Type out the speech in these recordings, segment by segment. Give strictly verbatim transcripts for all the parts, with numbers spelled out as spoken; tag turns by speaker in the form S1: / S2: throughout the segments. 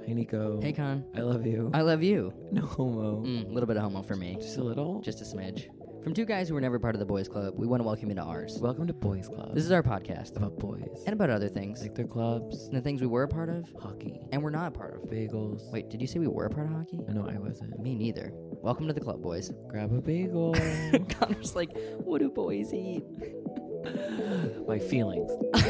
S1: Hey, Nico.
S2: Hey, Con.
S1: I love you.
S2: I love you.
S1: No homo.
S2: A mm, little bit of homo for me.
S1: Just a little?
S2: Just a smidge. From two guys who were never part of the boys club, we want to welcome you to ours.
S1: Welcome to Boys Club.
S2: This is our podcast.
S1: About boys.
S2: And about other things.
S1: Like their clubs.
S2: And the things we were a part of.
S1: Hockey.
S2: And we're not a part of.
S1: Bagels.
S2: Wait, did you say we were a part of hockey?
S1: No, I wasn't.
S2: Me neither. Welcome to the club, boys.
S1: Grab a bagel.
S2: Connor's like, what do boys eat?
S1: My feelings.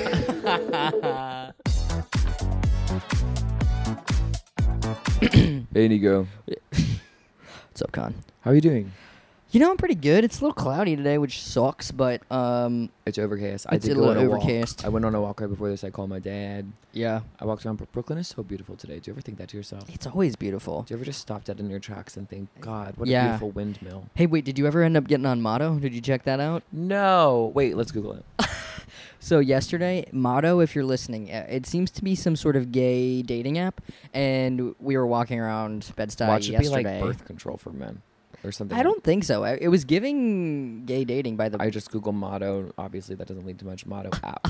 S1: Hey, Nico.
S2: What's up, Con?
S1: How are you doing?
S2: You know, I'm pretty good. It's a little cloudy today, which sucks, but, um...
S1: It's overcast. I
S2: It's
S1: did
S2: a
S1: go
S2: little
S1: on a
S2: overcast.
S1: walk. I went on a walk right before this. I called my dad.
S2: yeah.
S1: I walked around. Brooklyn is so beautiful today. Do you ever think that to yourself?
S2: It's always beautiful.
S1: Do you ever just stop dead in your tracks and think, God, what
S2: Yeah.
S1: a beautiful windmill?
S2: Hey, wait, did you ever end up getting on Motto? Did you check that out?
S1: No. Wait, let's Google it.
S2: So yesterday, Motto, if you're listening, uh, it seems to be some sort of gay dating app, and we were walking around Bed-Stuy
S1: Watch it
S2: yesterday.
S1: be like birth control for men or something.
S2: I don't think so. I- It was giving gay dating by the...
S1: I just Google motto. Obviously, that doesn't lead to much. Motto app.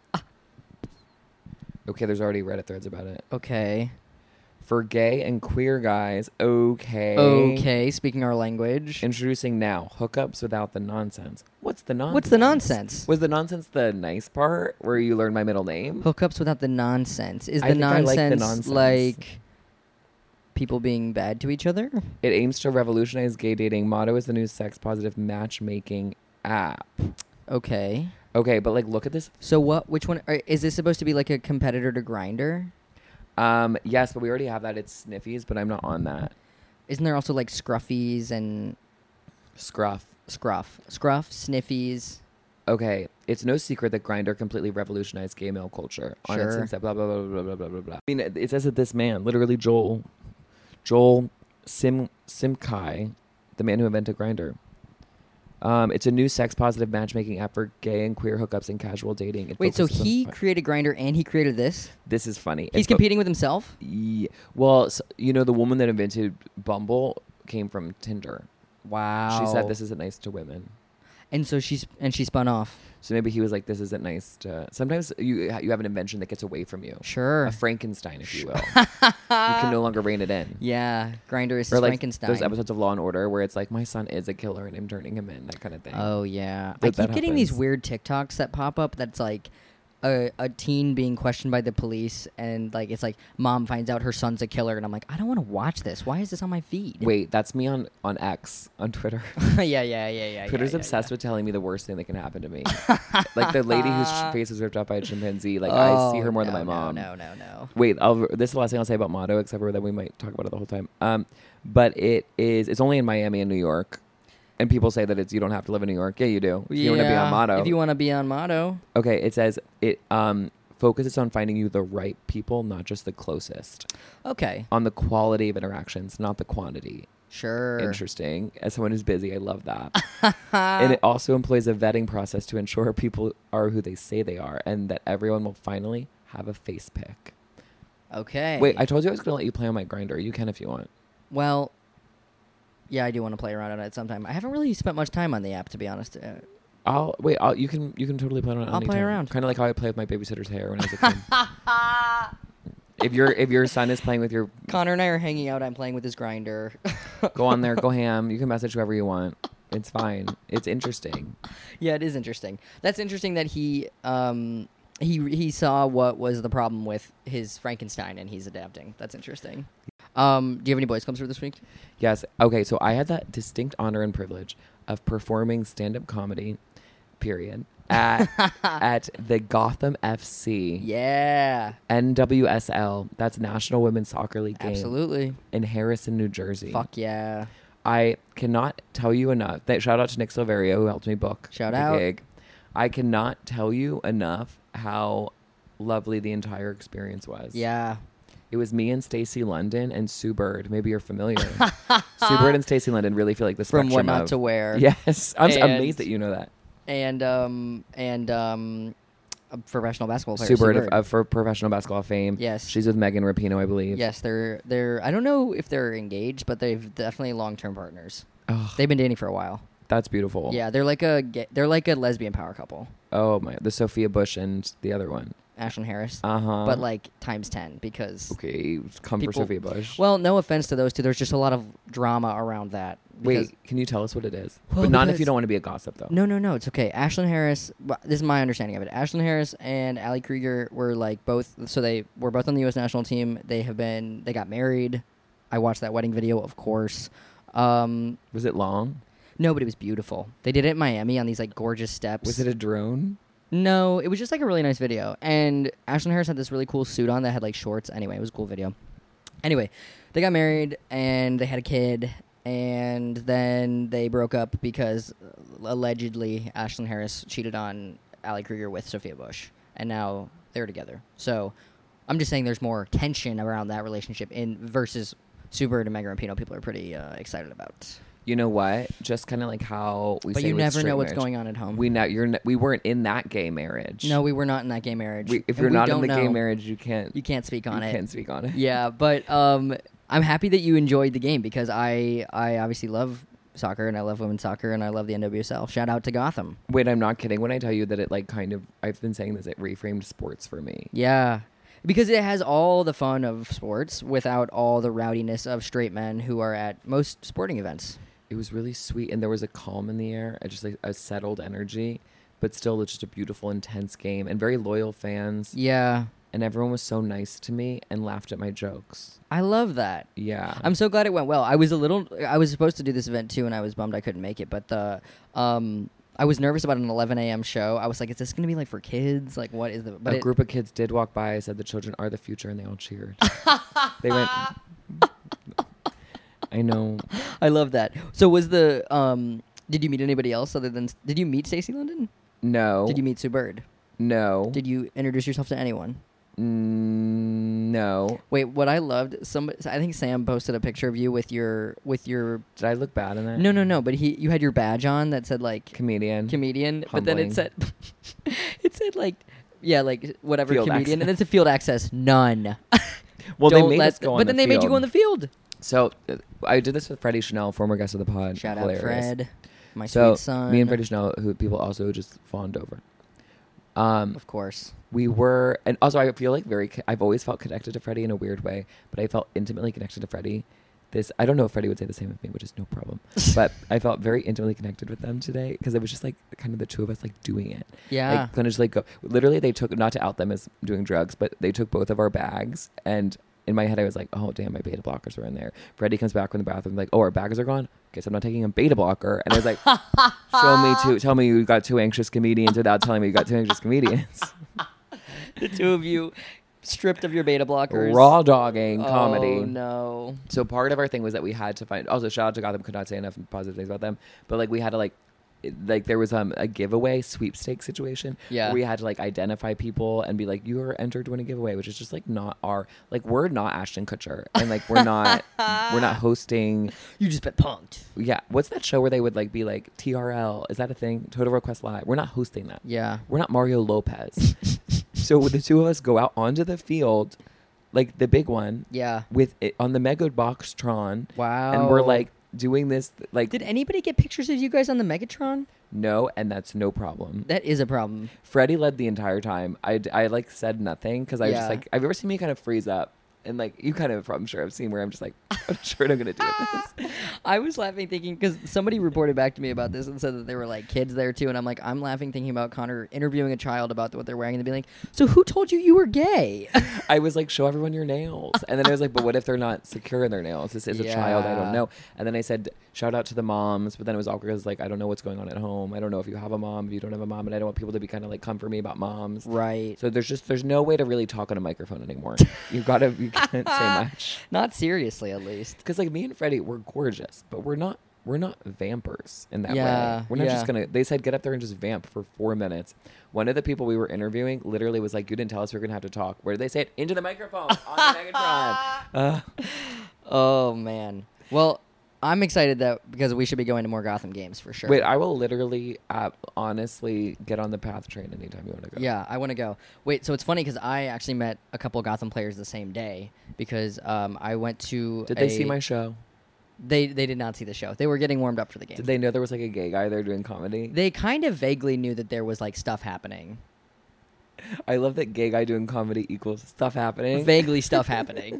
S1: Okay, there's already Reddit threads about it.
S2: Okay.
S1: For gay and queer guys, okay.
S2: Okay, speaking our language.
S1: Introducing now, hookups without the nonsense. What's the nonsense?
S2: What's the nonsense?
S1: Was the nonsense the nice part where you learned my middle name?
S2: Hookups without the nonsense. Is
S1: I
S2: the
S1: think I like the
S2: nonsense
S1: nonsense.
S2: like people being bad to each other?
S1: It aims to revolutionize gay dating. Motto is the new sex-positive matchmaking app.
S2: Okay.
S1: Okay, but like, look at this.
S2: So what? Which one? Are, is this supposed to be like a competitor to Grindr?
S1: Um, yes, but we already have that. It's Sniffies, but I'm not on that.
S2: Isn't there also like Scruffies and
S1: Scruff.
S2: Scruff? Scruff, Sniffies.
S1: Okay, it's no secret that Grindr completely revolutionized gay male culture. On its
S2: Sure.
S1: instead, blah blah blah blah blah blah blah blah. I mean, it, it says that this man, literally Joel, Joel Sim Simkai, the man who invented Grindr. Um, it's a new sex-positive matchmaking app for gay and queer hookups and casual dating. It
S2: Wait, so
S1: focuses on
S2: he
S1: fi-
S2: created Grindr and he created this?
S1: This is funny.
S2: He's
S1: It's fo-
S2: competing with himself?
S1: Yeah. Well, so, you know, the woman that invented Bumble came from Tinder.
S2: Wow.
S1: She said this isn't nice to women.
S2: And so she's and she spun off.
S1: So maybe he was like, this isn't nice to... Sometimes you you have an invention that gets away from you.
S2: Sure.
S1: A Frankenstein, if you will. You can no longer rein it in.
S2: Yeah, Grindr is
S1: Or like
S2: Frankenstein.
S1: those episodes of Law and Order where it's like, my son is a killer and I'm turning him in, that kind of thing.
S2: Oh yeah.
S1: That-
S2: I
S1: that
S2: keep getting these
S1: happens.
S2: weird TikToks that pop up that's like a, a teen being questioned by the police and like it's like mom finds out her son's a killer and I'm like, I don't want to watch this. Why is this on my feed?
S1: Wait, that's me on, on X, on Twitter.
S2: yeah, yeah, yeah, yeah.
S1: Twitter's
S2: yeah,
S1: obsessed
S2: yeah.
S1: with telling me the worst thing that can happen to me. Like the lady whose sh- face was ripped off by a chimpanzee. Like, I see
S2: Oh,
S1: her more
S2: no,
S1: than my
S2: no,
S1: mom.
S2: No, no, no.
S1: Wait, I'll, this is the last thing I'll say about Motto, except for that we might talk about it the whole time. Um, but it is, it's only in Miami and New York. And people say that it's you don't have to live in New York. Yeah, you do. If you want to be on Motto.
S2: If you want to be on Motto.
S1: Okay, it says it um, focuses on finding you the right people, not just the closest.
S2: Okay.
S1: On the quality of interactions, not the quantity.
S2: Sure.
S1: Interesting. As someone who's busy, I love that. And it also employs a vetting process to ensure people are who they say they are and that everyone will finally have a face pick.
S2: Okay.
S1: Wait, I told you I was going to let you play on my Grindr. You can if you want.
S2: Well, yeah, I do want to play around on it sometime. I haven't really spent much time on the app, to be honest. Uh,
S1: I'll wait. I'll, you can you can totally play on it.
S2: I'll play around.
S1: Kind of like how I play with my babysitter's hair when I was a kid. If your if your son is playing with your,
S2: Connor and I are hanging out. I'm playing with his Grindr.
S1: go on there, go ham. You can message whoever you want. It's fine. It's interesting.
S2: Yeah, it is interesting. That's interesting that he um he he saw what was the problem with his Frankenstein and he's adapting. That's interesting. Um, do you have any boys clubs for this week?
S1: Yes. Okay. So I had that distinct honor and privilege of performing stand-up comedy, period, at at the Gotham F C
S2: Yeah,
S1: N W S L. That's National Women's Soccer League game
S2: absolutely.
S1: in Harrison, New Jersey.
S2: Fuck yeah.
S1: I cannot tell you enough. That shout out to Nick Silverio who helped me book
S2: Shout
S1: the
S2: out.
S1: gig. I cannot tell you enough how lovely the entire experience was.
S2: Yeah.
S1: It was me and Stacey London and Sue Bird. Maybe you're familiar. Sue Bird and Stacey London really feel like the
S2: From
S1: spectrum
S2: What Not
S1: of,
S2: to Wear.
S1: Yes, I'm s-
S2: And-
S1: amazed that you know that.
S2: And um and um a professional basketball player.
S1: Sue Bird,
S2: Sue
S1: of, of, for Professional Basketball fame.
S2: Yes.
S1: She's with Megan Rapinoe, I believe.
S2: Yes, they're they're. I don't know if they're engaged, but they've definitely long term partners.
S1: Oh,
S2: They've been dating for a while.
S1: that's beautiful.
S2: Yeah, they're like a ga- they're like a lesbian power couple.
S1: Oh my, the Sophia Bush and the other one.
S2: Ashlyn Harris,
S1: Uh huh.
S2: but like times ten because.
S1: okay, come
S2: people-
S1: for Sophia Bush.
S2: Well, no offense to those two. There's just a lot of drama around that. because-
S1: Wait, can you tell us what it is?
S2: Well,
S1: but not if
S2: because-
S1: you don't want to be a gossip, though.
S2: No, no, no. It's okay. Ashlyn Harris. well, This is my understanding of it. Ashlyn Harris and Ali Krieger were like both. So they were both on the U S national team. They have been. They got married. I watched that wedding video, of course. Um,
S1: Was it long?
S2: no, but it was beautiful. They did it in Miami on these like gorgeous steps.
S1: Was it a drone?
S2: No, it was just like a really nice video. And Ashlyn Harris had this really cool suit on that had like shorts. Anyway, it was a cool video. Anyway, they got married and they had a kid. And then they broke up because uh, allegedly Ashlyn Harris cheated on Ali Krieger with Sophia Bush. And now they're together. So I'm just saying there's more tension around that relationship in versus Sue Bird and Megan Rapinoe. People are pretty uh, excited about.
S1: You know what? Just kind of like how we
S2: But
S1: say
S2: you
S1: with
S2: never
S1: straight
S2: know what's
S1: marriage.
S2: going on at home.
S1: We now you're n- we weren't in that gay marriage.
S2: no, we were not in that gay marriage.
S1: We, if
S2: And
S1: you're
S2: we
S1: not in
S2: don't
S1: the gay
S2: know.
S1: marriage, you can't.
S2: You can't speak on
S1: you
S2: it.
S1: can't speak on it.
S2: Yeah, but um, I'm happy that you enjoyed the game because I I obviously love soccer and I love women's soccer and I love the N W S L. Shout out to Gotham.
S1: Wait, I'm not kidding when I tell you that it like kind of. I've been saying this. It reframed sports for me.
S2: Yeah, because it has all the fun of sports without all the rowdiness of straight men who are at most sporting events.
S1: It was really sweet, and there was a calm in the air. I just like a settled energy, but still, it's just a beautiful, intense game and very loyal fans.
S2: Yeah,
S1: And everyone was so nice to me and laughed at my jokes.
S2: I love that.
S1: Yeah.
S2: I'm so glad it went well. I was a little. I was supposed to do this event too, and I was bummed I couldn't make it. But the, um, I was nervous about an eleven a.m. show. I was like, "Is this going to be like for kids? Like, what is the?" But
S1: a
S2: it,
S1: group of kids did walk by. I said the children are the future, and they all cheered. They went. I know.
S2: I love that. So was the um? Did you meet anybody else other than? Did you meet Stacey London?
S1: No.
S2: Did you meet Sue Bird?
S1: No.
S2: Did you introduce yourself to anyone?
S1: Mm, no.
S2: Wait, what I loved, some I think Sam posted a picture of you with your with your
S1: Did I look bad in that?
S2: no no no, but he you had your badge on that said like
S1: Comedian.
S2: comedian, but then it
S1: Humbling.
S2: said it said like yeah like whatever
S1: Field
S2: comedian, and
S1: access.
S2: then it said field access none.
S1: well,
S2: Don't
S1: they made
S2: let
S1: us go on
S2: but
S1: the
S2: then they made you go on the field.
S1: So uh, I did this with Freddie Chanel, former guest of the pod.
S2: Shout out
S1: Hilarious.
S2: Fred, my
S1: So
S2: sweet son.
S1: me and Freddie Chanel, who people also just fawned over. Um,
S2: of course.
S1: we were, and also I feel like very. co- I've always felt connected to Freddie in a weird way, but I felt intimately connected to Freddie. This I don't know if Freddie would say the same with me, which is no problem. But I felt very intimately connected with them today because it was just like kind of the two of us like doing it.
S2: Yeah.
S1: Like kind of just like go. Literally, they took not to out them as doing drugs, but they took both of our bags. And in my head, I was like, "Oh damn, my beta blockers were in there." Freddie comes back from the bathroom, like, "Oh, our bags are gone. Guess I'm not taking a beta blocker." And I was like, "Show me two. Tell me you got two anxious comedians without telling me you got two anxious comedians."
S2: The two of you stripped of your beta blockers.
S1: Raw dogging comedy.
S2: Oh no.
S1: So part of our thing was that we had to find. Also, shout out to Gotham. Could not say enough positive things about them. But like we had to like, it- like there was um a giveaway sweepstake situation.
S2: Yeah.
S1: Where we had to like identify people and be like, you are entered to win a giveaway, which is just like not our like we're not Ashton Kutcher and like we're not we're not hosting.
S2: You just been punked.
S1: Yeah. What's that show where they would like be like T R L? Is that a thing? Total Request Live. We're not hosting that.
S2: Yeah.
S1: We're not Mario Lopez. So the two of us go out onto the field, like the big one,
S2: Yeah.
S1: with it on the Mega Boxtron,
S2: Wow.
S1: and we're like doing this like
S2: Did anybody get pictures of you guys on the Megatron?
S1: no, and that's no problem.
S2: That is a problem.
S1: Freddie led the entire time. I, d- I like said nothing because I was just
S2: Yeah.
S1: like, have you ever seen me kind of freeze up? And like you kind of, I'm sure I've seen where I'm just like, I'm not sure what I'm gonna do with this.
S2: I was laughing thinking because somebody reported back to me about this and said that there were like kids there too, and I'm like, I'm laughing thinking about Connor interviewing a child about what they're wearing and they be like, so who told you you were gay?
S1: I was like, show everyone your nails. And then I was like, but what if they're not secure in their nails? This is a child. I
S2: Yeah.
S1: don't know. And then I said, shout out to the moms. But then it was awkward because like, I don't know what's going on at home. I don't know if you have a mom, if you don't have a mom. And I don't want people to be kind of like come for me about moms.
S2: Right.
S1: So there's just, there's no way to really talk on a microphone anymore. You gotta, you can't say much.
S2: Not seriously, at least.
S1: Because like me and Freddie, we're gorgeous, but we're not, we're not vampers in that
S2: Yeah,
S1: way. We're not just
S2: yeah.
S1: gonna. They said get up there and just vamp for four minutes. One of the people we were interviewing literally was like, "You didn't tell us we were gonna have to talk." Where did they say it? Into the microphone on the Megatron. Uh,
S2: Oh man. Well, I'm excited that because we should be going to more Gotham games for sure.
S1: wait, I will literally, uh, honestly, get on the Path train anytime you want to go.
S2: Yeah, I want to go. Wait, so it's funny because I actually met a couple Gotham players the same day because um, I went to.
S1: Did they see
S2: a-
S1: my show?
S2: They they did not see the show. They were getting warmed up for the game.
S1: Did they know there was like a gay guy there doing comedy?
S2: They kind of vaguely knew that there was like stuff happening.
S1: I love that gay guy doing comedy equals stuff happening.
S2: Vaguely stuff happening.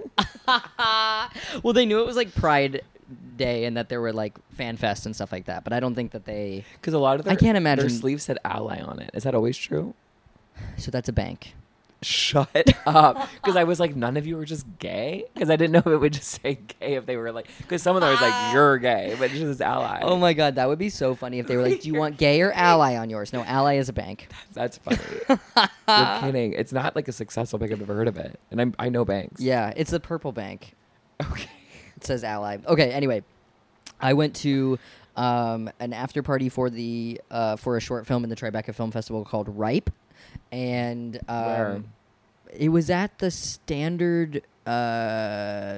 S2: Well, they knew it was like Pride Day and that there were like fan fests and stuff like that, but I don't think that they.
S1: Because a lot of their,
S2: I can't imagine
S1: their sleeves said ally on it. Is that always true?
S2: So that's a bank.
S1: Shut up. Because I was like, none of you were just gay? Because I didn't know if it would just say gay if they were like, because some of them was like, you're gay, but it's just ally.
S2: Oh my God, that would be so funny if they were like, do you want gay or ally on yours? No, ally is a bank.
S1: That's funny. You're kidding. It's not like a successful bank. I've never heard of it. And I'm, I know banks.
S2: Yeah, it's the purple bank.
S1: Okay.
S2: It says ally. Okay, anyway, I went to um, an after party for the uh, for a short film in the Tribeca Film Festival called Ripe. And um,
S1: Where?
S2: It was at the Standard uh,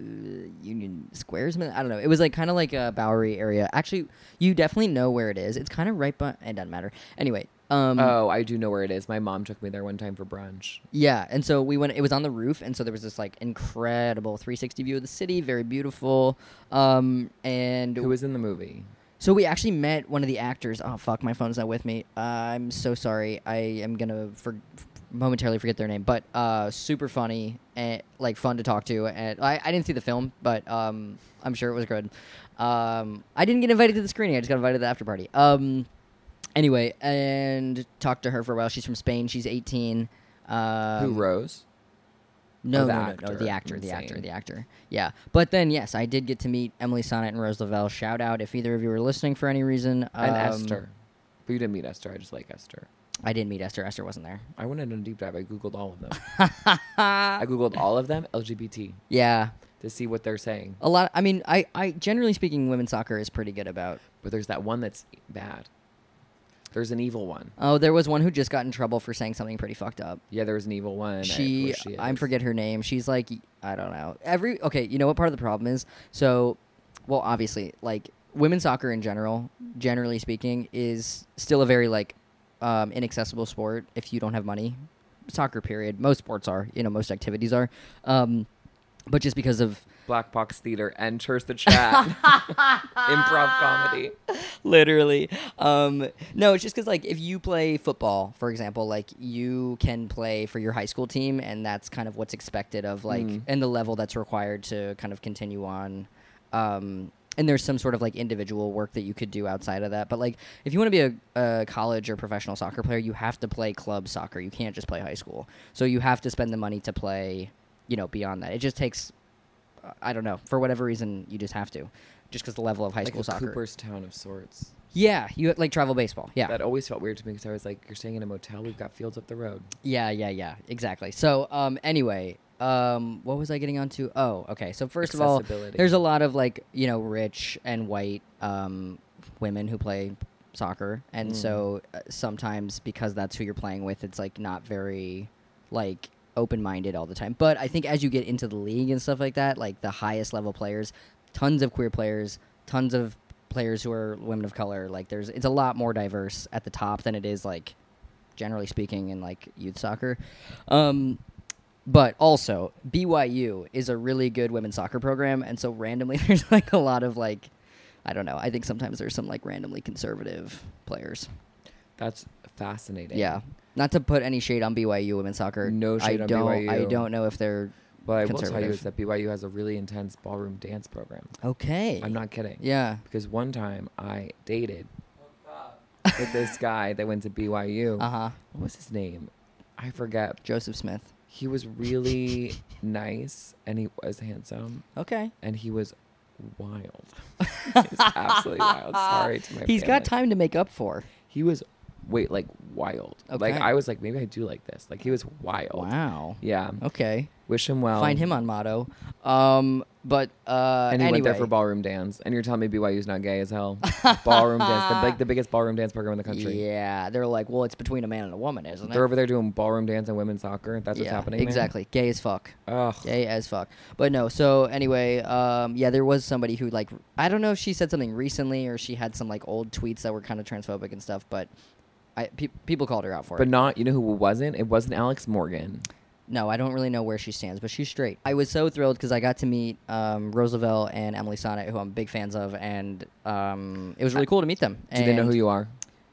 S2: Union Squares. I don't know. It was like kind of like a Bowery area. Actually, you definitely know where it is. It's kind of right by. It doesn't matter. Anyway. Um,
S1: Oh, I do know where it is. My mom took me there one time for brunch.
S2: Yeah, and so we went. It was on the roof, and so there was this like incredible three sixty view of the city, very beautiful. Um, and
S1: Who was in the movie?
S2: so we actually met one of the actors. Oh fuck, my phone's not with me. Uh, I'm so sorry. I am gonna for, momentarily forget their name, but uh, super funny and like fun to talk to. And I, I didn't see the film, but um, I'm sure it was good. Um, I didn't get invited to the screening. I just got invited to the after party. Um. Anyway, and talked to her for a while. She's from Spain. She's eighteen. Um,
S1: Who, Rose?
S2: No,
S1: Oh, the
S2: no, no, no,
S1: actor.
S2: the actor, the actor,
S1: Insane.
S2: the actor. Yeah, but then yes, I did get to meet Emily Sonnet and Rose Lavelle. Shout out if either of you are listening for any reason.
S1: And
S2: Um,
S1: Esther. But you didn't meet Esther. I just like Esther.
S2: I didn't meet Esther. Esther wasn't there.
S1: I went in a deep dive. I Googled all of them. I Googled all of them, L G B T,
S2: Yeah,
S1: to see what they're saying.
S2: a lot. I mean, I, I generally speaking, women's soccer is pretty good about.
S1: But there's that one that's bad. There's an evil one.
S2: Oh, there was one who just got in trouble for saying something pretty fucked up.
S1: Yeah, there was an evil one.
S2: She,
S1: I, she
S2: I
S1: is.
S2: forget her name. She's like, I don't know. Every okay, you know what part of the problem is? So, well, obviously, like women's soccer in general, generally speaking, is still a very like um, inaccessible sport if you don't have money. Soccer, period. Most sports are, you know, most activities are, um, but just because of
S1: Black Box Theater enters the chat. Improv comedy.
S2: literally um no, it's just because like if you play football, for example, like you can play for your high school team, and that's kind of what's expected of like
S1: Mm.
S2: and the level that's required to kind of continue on. Um and there's some sort of like individual work that you could do outside of that, but like if you want to be a, a college or professional soccer player, you have to play club soccer. You can't just play high school, so you have to spend the money to play, you know, beyond that. It just takes, I don't know, for whatever reason, you just have to, just because the level of high
S1: Like
S2: school
S1: a
S2: soccer.
S1: Cooperstown of sorts.
S2: Yeah, you like travel baseball. Yeah,
S1: That always felt weird to me because I was like, you're staying in a motel. We've got fields up the road.
S2: yeah, yeah, yeah. Exactly. So, um, anyway, um, what was I getting onto? Oh, okay. So first of all,
S1: Accessibility.
S2: there's a lot of like you know rich and white um women who play soccer, and
S1: Mm.
S2: so uh, sometimes because that's who you're playing with, it's like not very like open-minded all the time. But I think as you get into the league and stuff like that, like the highest level players, tons of queer players, tons of players who are women of color. Like there's, it's a lot more diverse at the top than it is like, generally speaking, in like youth soccer. Um, but also B Y U is a really good women's soccer program, and so randomly there's like a lot of like, I don't know. I think sometimes there's some like randomly conservative players.
S1: That's fascinating.
S2: Yeah. Not to put any shade on B Y U women's soccer.
S1: No shade
S2: I
S1: on
S2: don't,
S1: B Y U.
S2: I don't know if they're
S1: But I will tell you
S2: conservative.
S1: is that B Y U has a really intense ballroom dance program.
S2: okay.
S1: I'm not kidding.
S2: Yeah.
S1: Because one time I dated with this guy that went to B Y U.
S2: Uh huh.
S1: What was his name? I forget.
S2: Joseph Smith.
S1: He was really nice and he was handsome
S2: Okay.
S1: and he was wild. He was absolutely wild. Sorry to my
S2: He's got
S1: family.
S2: time to make up for.
S1: He was, wait, like wild. Like
S2: Okay.
S1: I was like, maybe I do like this. Like he was wild.
S2: Wow.
S1: Yeah.
S2: Okay.
S1: Wish him well.
S2: Find him on Motto. Um, but uh,
S1: And he
S2: anyway.
S1: went there for ballroom dance. And you're telling me B Y U's not gay as hell? Ballroom dance, the, like the biggest ballroom dance program in the country.
S2: Yeah, they're like, well, it's between a man and a woman, isn't
S1: They're
S2: it?
S1: over there doing ballroom dance and women's soccer. That's what's
S2: yeah,
S1: happening. there?
S2: exactly. Gay as fuck.
S1: Ugh.
S2: Gay as fuck. But no, so anyway, um, yeah, there was somebody who like, I don't know if she said something recently or she had some like old tweets that were kind of transphobic and stuff, but I pe- people called her out for
S1: But
S2: it.
S1: not, you know who wasn't? It wasn't Alex Morgan.
S2: No, I don't really know where she stands, but she's straight. I was so thrilled because I got to meet um, Roosevelt and Emily Sonnet, who I'm big fans of, and um, it was really cool to meet them.
S1: Do they know
S2: And
S1: who you are?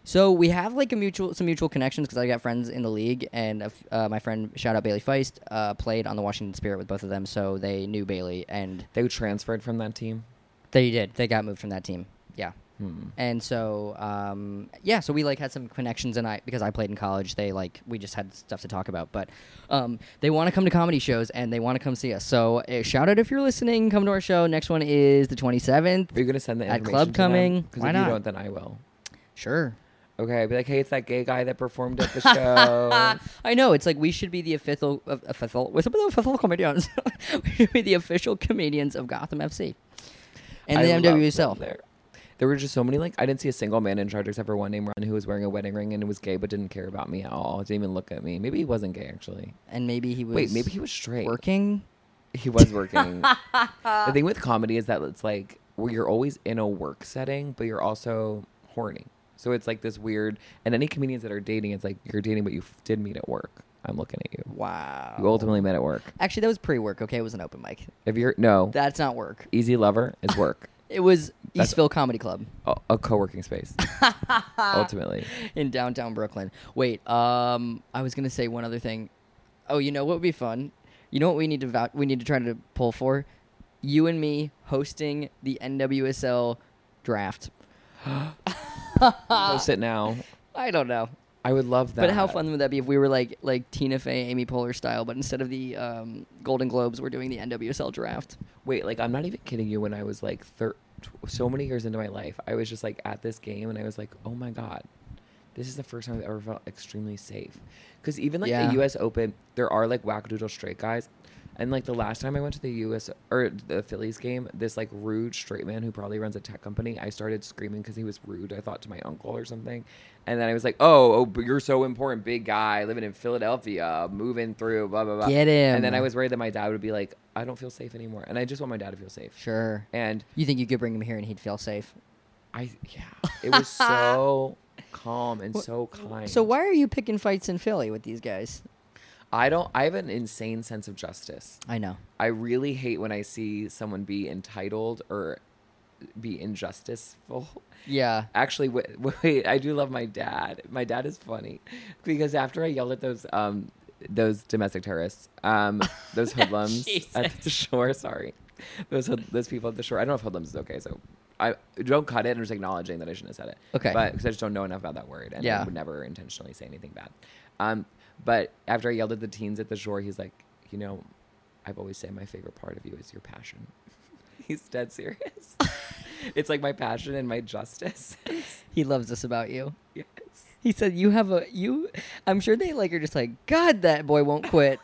S2: So we have like a mutual, some mutual connections because I got friends in the league, and uh, uh, my friend, shout out Bailey Feist, uh, played on the Washington Spirit with both of them, so they knew Bailey, and
S1: They transferred from that team.
S2: they did. They got moved from that team. Yeah.
S1: Hmm.
S2: And so, um, yeah, so we like had some connections, and I because I played in college, they like we just had stuff to talk about. But um, they want to come to comedy shows, and they want to come see us. So uh, shout out if you're listening, come to our show. Next one is the twenty-seventh.
S1: Are you gonna send the
S2: At
S1: information
S2: Club
S1: to
S2: Coming.
S1: Because
S2: Why
S1: if
S2: not?
S1: you don't, then I will.
S2: Sure.
S1: Okay, I'd be like, hey, it's that gay guy that performed at the show.
S2: I know, it's like we should be the official, uh, official, what's up with the official comedians? We should be the official comedians of Gotham F C and
S1: I
S2: the
S1: love
S2: M W
S1: them
S2: S L.
S1: there. There were just so many, like, I didn't see a single man in charge except for one named Ron who was wearing a wedding ring and was gay but didn't care about me at all. Didn't even look at me. Maybe he wasn't gay, actually.
S2: And maybe he was.
S1: Wait, maybe he was straight.
S2: working.
S1: He was working. The thing with comedy is that it's like, where you're always in a work setting, but you're also horny. So it's like this weird, and any comedians that are dating, it's like you're dating, but you f- did meet at work. I'm looking at you.
S2: Wow.
S1: You ultimately met at work.
S2: Actually, that was pre-work. Okay, it was an open mic.
S1: If you're, no,
S2: That's not work.
S1: Easy Lover is work.
S2: It was
S1: That's-
S2: Eastville Comedy Club
S1: a, a co-working space. Ultimately.
S2: in downtown Brooklyn. Wait, um, I was gonna say one other thing. Oh, you know what would be fun? You know what we need to vou- we need to try to pull for? You and me hosting the N W S L draft.
S1: Post it now.
S2: I don't know,
S1: I would love that.
S2: but how fun would that be if we were like like Tina Fey, Amy Poehler style, but instead of the um, Golden Globes, we're doing the N W S L draft.
S1: Wait, like, I'm not even kidding you. When I was like thir- tw- so many years into my life, I was just like at this game and I was like, oh my God, this is the first time I've ever felt extremely safe. Because even like
S2: Yeah.
S1: the U S Open, there are like wackadoodle straight guys. And like the last time I went to the U S or the Phillies game, this like rude straight man who probably runs a tech company, I started screaming because he was rude. I thought to my uncle or something. And then I was like, oh, oh, but you're so important, big guy living in Philadelphia, moving through, blah, blah, blah.
S2: Get him.
S1: And then I was worried that my dad would be like, I don't feel safe anymore. And I just want my dad to feel safe.
S2: Sure.
S1: And
S2: You think you could bring him here and he'd feel safe?
S1: I, yeah, it was so calm and so kind.
S2: So why are you picking fights in Philly with these guys?
S1: I don't, I have an insane sense of justice.
S2: I know.
S1: I really hate when I see someone be entitled or be injusticeful.
S2: Yeah.
S1: Actually, wait, wait, I do love my dad. My dad is funny because after I yelled at those um those domestic terrorists, um those hoodlums at the shore, sorry, those hood- those people at the shore. I don't know if hoodlums is okay, so I don't cut it. I'm just acknowledging that I shouldn't have said it.
S2: Okay.
S1: but because I just don't know enough about that word, and
S2: Yeah.
S1: I would never intentionally say anything bad. Um, but after I yelled at the teens at the shore, he's like, you know, I've always said my favorite part of you is your passion. He's dead serious. It's like my passion and my justice.
S2: He loves this about you.
S1: Yes.
S2: He said you have a you I'm sure they like are just like, God, that boy won't quit.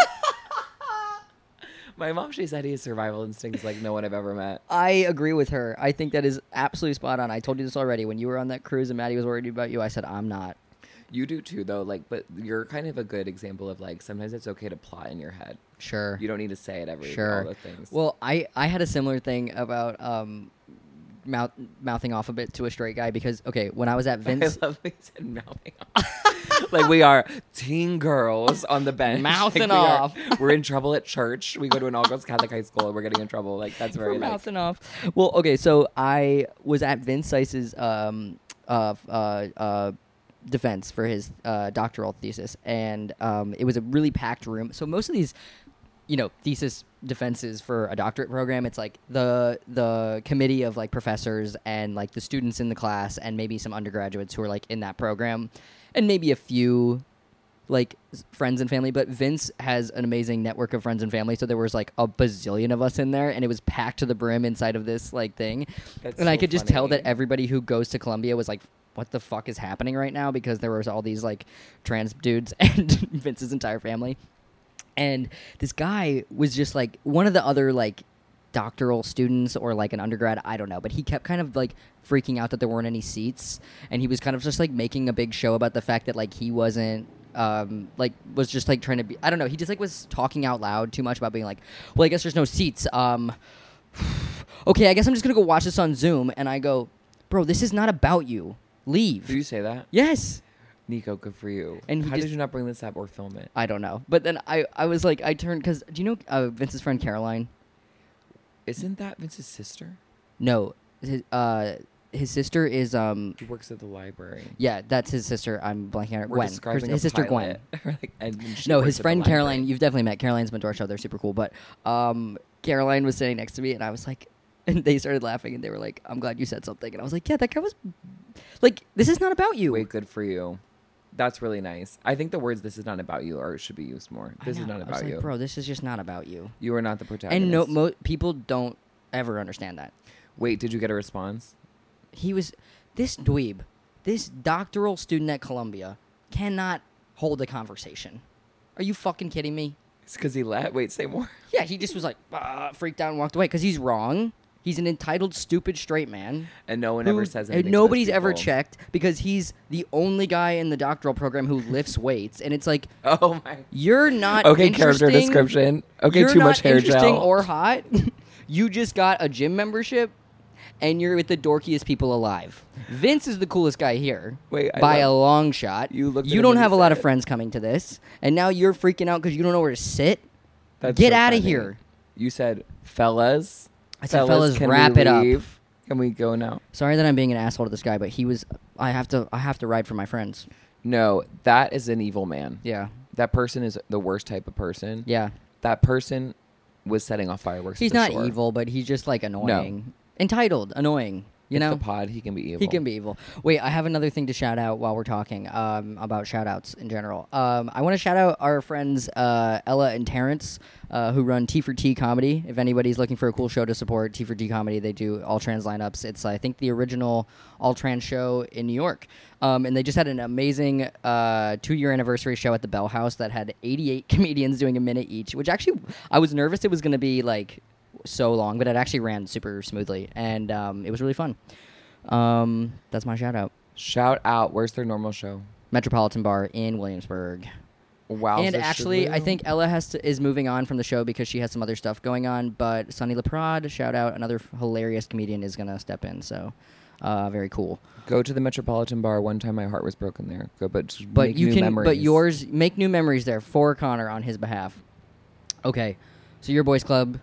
S1: My mom, she said he has survival instincts like no one I've ever met.
S2: I agree with her. I think that is absolutely spot on. I told you this already. When you were on that cruise and Maddie was worried about you, I said, I'm not.
S1: You do too, though. Like, but you're kind of a good example of like sometimes it's okay to plot in your head.
S2: Sure.
S1: You don't need to say it every
S2: Sure.
S1: all the things.
S2: Well, I, I had a similar thing about um mouth mouthing off a bit to a straight guy because okay, when I was at Vince
S1: I love when you said mouthing off. Like we are teen girls on the bench.
S2: Mouthing
S1: Like, we are-
S2: off.
S1: we're in trouble at church. We go to an all-girls Catholic high school and we're getting in trouble. Like that's very
S2: for
S1: like,
S2: mouthing off. Well, okay, so I was at Vince Seise's um uh uh uh defense for his uh, doctoral thesis, and um, it was a really packed room. So most of these, you know, thesis defenses for a doctorate program, it's like the the committee of like professors and like the students in the class, and maybe some undergraduates who are like in that program, and maybe a few like s- friends and family. But Vince has an amazing network of friends and family, so there was like a bazillion of us in there, and it was packed to the brim inside of this like thing.
S1: That's
S2: And I
S1: so
S2: could just tell
S1: funny.
S2: that everybody who goes to Columbia was like, what the fuck is happening right now? Because there was all these like trans dudes and Vince's entire family. And this guy was just like one of the other like doctoral students or like an undergrad, I don't know, but he kept kind of like freaking out that there weren't any seats, and he was kind of just like making a big show about the fact that like he wasn't um like was just like trying to be, I don't know, he just like was talking out loud too much about being like, well, I guess there's no seats. Um okay, I guess I'm just going to go watch this on Zoom. And I go, bro, this is not about you. Leave.
S1: Did you say that?
S2: Yes.
S1: Nico, good for you.
S2: And he
S1: how
S2: just-
S1: did you not bring this up or film it?
S2: I don't know. But then I, I was like, I turned, because do you know uh, Vince's friend Caroline?
S1: Isn't that Vince's sister?
S2: No. His, uh, his sister is um
S1: He works at the library.
S2: yeah, that's his sister. I'm blanking on her.
S1: We're
S2: Gwen. Her,
S1: describing
S2: his
S1: a
S2: sister
S1: pilot.
S2: Gwen.
S1: Or like, and then she
S2: No,
S1: works
S2: his
S1: at the
S2: friend
S1: library.
S2: Caroline. You've definitely met Caroline's been to our show. They're super cool. But um, Caroline was sitting next to me, and I was like, and they started laughing, and they were like, "I'm glad you said something." And I was like, "Yeah, that guy was like, this is not about you."
S1: Wait, good for you. That's really nice. I think the words "this is not about you" are should be used more.
S2: I
S1: This is
S2: know.
S1: not
S2: I was
S1: about
S2: like,
S1: you.
S2: bro. This is just not about you.
S1: You are not the protagonist.
S2: And no, mo- people don't ever understand that.
S1: Wait, did you get a response?
S2: He was this dweeb, this doctoral student at Columbia cannot hold a conversation. Are you fucking kidding me?
S1: It's because he let. Wait, say more.
S2: Yeah, he just was like ah, freaked out and walked away because he's wrong. He's an entitled, stupid, straight man.
S1: And no one
S2: who-
S1: ever says
S2: and
S1: anything. to those
S2: nobody's ever
S1: people.
S2: checked because he's the only guy in the doctoral program who lifts weights, and it's like
S1: Oh my.
S2: you're not
S1: Okay, character
S2: interesting.
S1: description. Okay,
S2: You're
S1: too
S2: not
S1: much hair
S2: interesting
S1: gel.
S2: or hot. You just got a gym membership, and you're with the dorkiest people alive. Vince is the coolest guy here.
S1: Wait, I
S2: by a
S1: love-
S2: long shot.
S1: You looked at
S2: You
S1: him
S2: don't
S1: when
S2: have a
S1: you
S2: lot of
S1: said it.
S2: friends coming to this, and now you're freaking out because you don't know where to sit.
S1: That's
S2: Get
S1: so
S2: out of
S1: funny.
S2: here.
S1: You said, fellas.
S2: I said, fellas,
S1: can
S2: wrap
S1: we
S2: it up.
S1: leave? Can we go now?
S2: Sorry that I'm being an asshole to this guy, but he was. I have to. I have to ride for my friends.
S1: No, that is an evil man.
S2: Yeah.
S1: That person is the worst type of person.
S2: Yeah.
S1: That person was setting off fireworks.
S2: He's
S1: at the
S2: not
S1: shore.
S2: evil, but he's just like annoying, entitled, annoying. You
S1: It's
S2: know.
S1: the pod. He can be evil.
S2: He can be evil. Wait, I have another thing to shout out while we're talking um, about shout outs in general. Um, I want to shout out our friends uh, Ella and Terrence, uh, who run T for T Comedy. If anybody's looking for a cool show to support, T for T Comedy, they do all trans lineups. It's, I think, the original all trans show in New York. Um, and they just had an amazing uh, two year anniversary show at the Bell House that had eighty-eight comedians doing a minute each, which actually, I was nervous it was going to be like so long, but it actually ran super smoothly, and um, it was really fun. Um, that's my shout out.
S1: Shout out. Where's their normal show?
S2: Metropolitan Bar in Williamsburg.
S1: Wow.
S2: And actually, I think Ella has to is moving on from the show because she has some other stuff going on. But Sonny LaPrade, shout out, another f- hilarious comedian, is gonna step in. So, uh, very cool.
S1: Go to the Metropolitan Bar. One time, my heart was broken there. Go, but just
S2: But
S1: make
S2: you
S1: new
S2: can,
S1: memories.
S2: but yours make new memories there for Connor on his behalf. Okay, so your boys club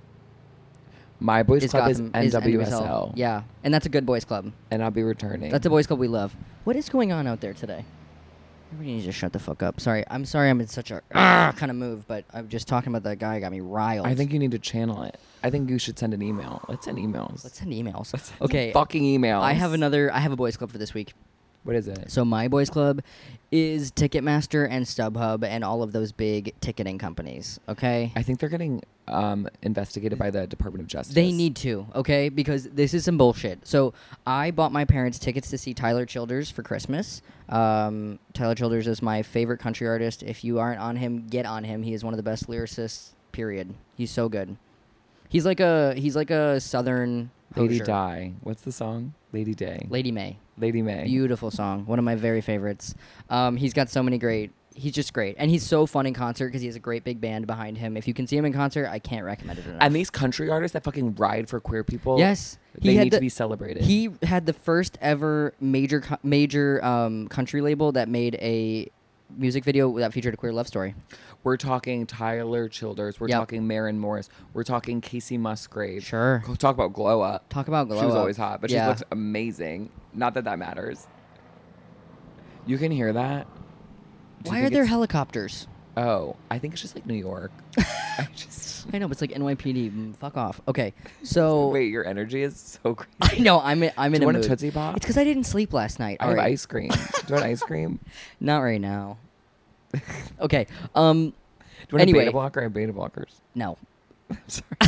S1: My boys
S2: is
S1: club is
S2: Gotham-
S1: N W S
S2: N W
S1: L.
S2: Yeah, and that's a good boys club.
S1: And I'll be returning.
S2: That's a boys club we love. What is going on out there today? Everybody needs to shut the fuck up. Sorry, I'm sorry I'm in such a ah, kind of move, but I'm just talking about that guy got me riled.
S1: I think you need to channel it. I think you should send an email. Let's send emails.
S2: Let's send emails.
S1: Let's send
S2: Okay,
S1: fucking emails.
S2: I have another. I have a boys club for this week.
S1: What is it?
S2: So my boys club is Ticketmaster and StubHub and all of those big ticketing companies. Okay.
S1: I think they're getting um, investigated by the Department of Justice.
S2: They need to, okay? Because this is some bullshit. So I bought my parents tickets to see Tyler Childers for Christmas. Um, Tyler Childers is my favorite country artist. If you aren't on him, get on him. He is one of the best lyricists. Period. He's so good. He's like a he's like a southern
S1: Lady
S2: Hozier.
S1: Di. What's the song? Lady Day.
S2: Lady May.
S1: Lady May.
S2: Beautiful song. One of my very favorites. Um, he's got so many great. He's just great, and he's so fun in concert because he has a great big band behind him. If you can see him in concert, I can't recommend it enough.
S1: And these country artists that fucking ride for queer people.
S2: yes,
S1: They
S2: he had
S1: need
S2: the,
S1: to be celebrated.
S2: He had the first ever major co- major um, country label that made a music video that featured a queer love story.
S1: We're talking Tyler Childers. We're
S2: Yep.
S1: talking Maren Morris. We're talking Casey Musgrave.
S2: Sure.
S1: Go- Talk about glow up.
S2: Talk about glow
S1: She was
S2: up.
S1: always hot, but
S2: yeah.
S1: she looks amazing. Not that that matters. You can hear that. Do you
S2: Why are
S1: think
S2: there
S1: it's-
S2: helicopters?
S1: Oh, I think it's just like New York. I just
S2: I know, but it's like N Y P D. Mm, fuck off. Okay, so
S1: wait. Your energy is so crazy.
S2: I know I'm in, I'm
S1: Do
S2: in
S1: you
S2: a
S1: want
S2: mood.
S1: a Tootsie Pop?
S2: It's because I didn't sleep last night.
S1: I
S2: All
S1: have
S2: right.
S1: ice cream. Do you want ice cream?
S2: Not right now. Okay. Um.
S1: Do you want
S2: Anyway.
S1: a beta blocker? I have beta blockers.
S2: No.
S1: Sorry.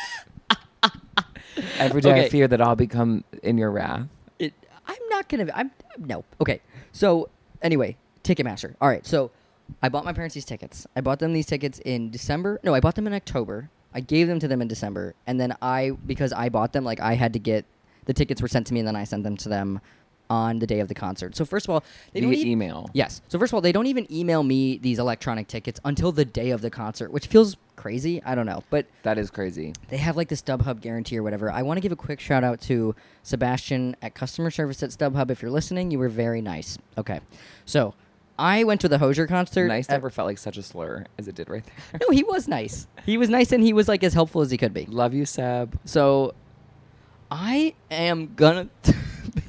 S1: Every day
S2: Okay.
S1: I fear that I'll become in your wrath.
S2: It, I'm not gonna. I'm no. Okay. So anyway, Ticketmaster. All right. So I bought my parents these tickets. I bought them these tickets in December. No, I bought them in October. I gave them to them in December, and then I because I bought them, like I had to get the tickets were sent to me, and then I sent them to them on the day of the concert. So first of all, they don't
S1: Via
S2: even,
S1: email.
S2: Yes. So first of all, they don't even email me these electronic tickets until the day of the concert, which feels crazy. I don't know, but
S1: That is crazy.
S2: they have like the StubHub guarantee or whatever. I want to give a quick shout out to Sebastian at customer service at StubHub. If you're listening, you were very nice. Okay, so I went to the Hozier concert.
S1: Nice
S2: at-
S1: never felt like such a slur as it did right there.
S2: No, he was nice. He was nice, and he was like as helpful as he could be.
S1: Love you, Seb.
S2: So I am gonna.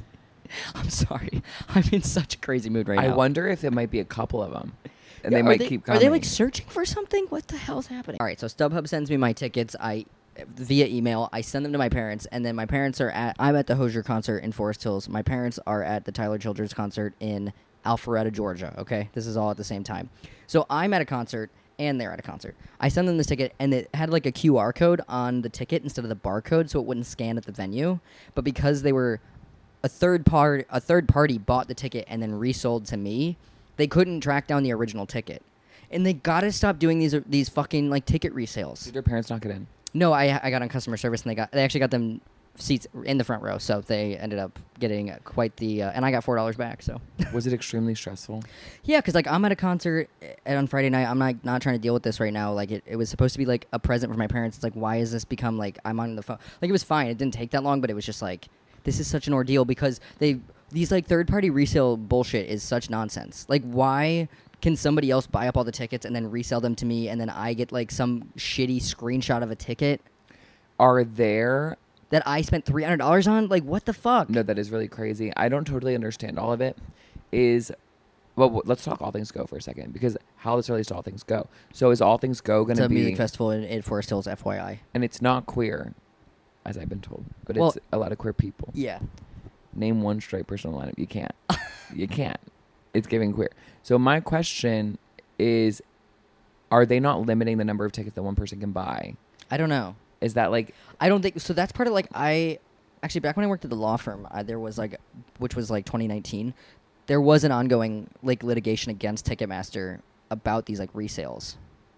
S2: I'm sorry. I'm in such a crazy mood right
S1: I
S2: now.
S1: wonder if it might be a couple of them, and
S2: Yeah,
S1: they
S2: are
S1: might
S2: they,
S1: keep
S2: Are
S1: coming.
S2: they like searching for something? What the hell's happening? All right, so StubHub sends me my tickets. I via email. I send them to my parents, and then my parents are at. I'm at the Hozier concert in Forest Hills. My parents are at the Tyler Childers concert in Alpharetta, Georgia. Okay, this is all at the same time. So I'm at a concert, and they're at a concert. I send them this ticket, and it had like a Q R code on the ticket instead of the barcode, so it wouldn't scan at the venue. But because they were a third part, a third party bought the ticket and then resold to me, they couldn't track down the original ticket. And they gotta stop doing these these fucking like ticket resales.
S1: Did your parents not get in?
S2: No, I I got on customer service and they got they actually got them seats in the front row, so they ended up getting quite the uh, and I got four dollars back. So
S1: Was it extremely stressful?
S2: yeah, because like I'm at a concert uh, on Friday night. I'm not not trying to deal with this right now. Like it, it was supposed to be like a present for my parents. It's like, why has this become like I'm on the phone? Like it was fine. It didn't take that long, but it was just like this is such an ordeal because they these like third party resale bullshit is such nonsense. Like why can somebody else buy up all the tickets and then resell them to me, and then I get like some shitty screenshot of a ticket
S1: Are there?
S2: that I spent three hundred dollars on? Like, what the fuck?
S1: No, that is really crazy. I don't totally understand all of it. Is well, w- let's talk All Things Go for a second, because how this relates to All Things Go. So is All Things Go going
S2: It's
S1: to
S2: a
S1: be?
S2: music festival in, in Forest Hills, F Y I.
S1: And it's not queer, as I've been told, but
S2: Well-
S1: it's a lot of queer people.
S2: Yeah.
S1: Name one straight person on the lineup. You can't. You can't. It's giving queer. So my question is, are they not limiting the number of tickets that one person can buy?
S2: I don't know.
S1: Is that like,
S2: I don't think so. That's part of like I actually back when I worked at the law firm, I, there was like, which was like twenty nineteen, there was an ongoing like litigation against Ticketmaster about these like resales.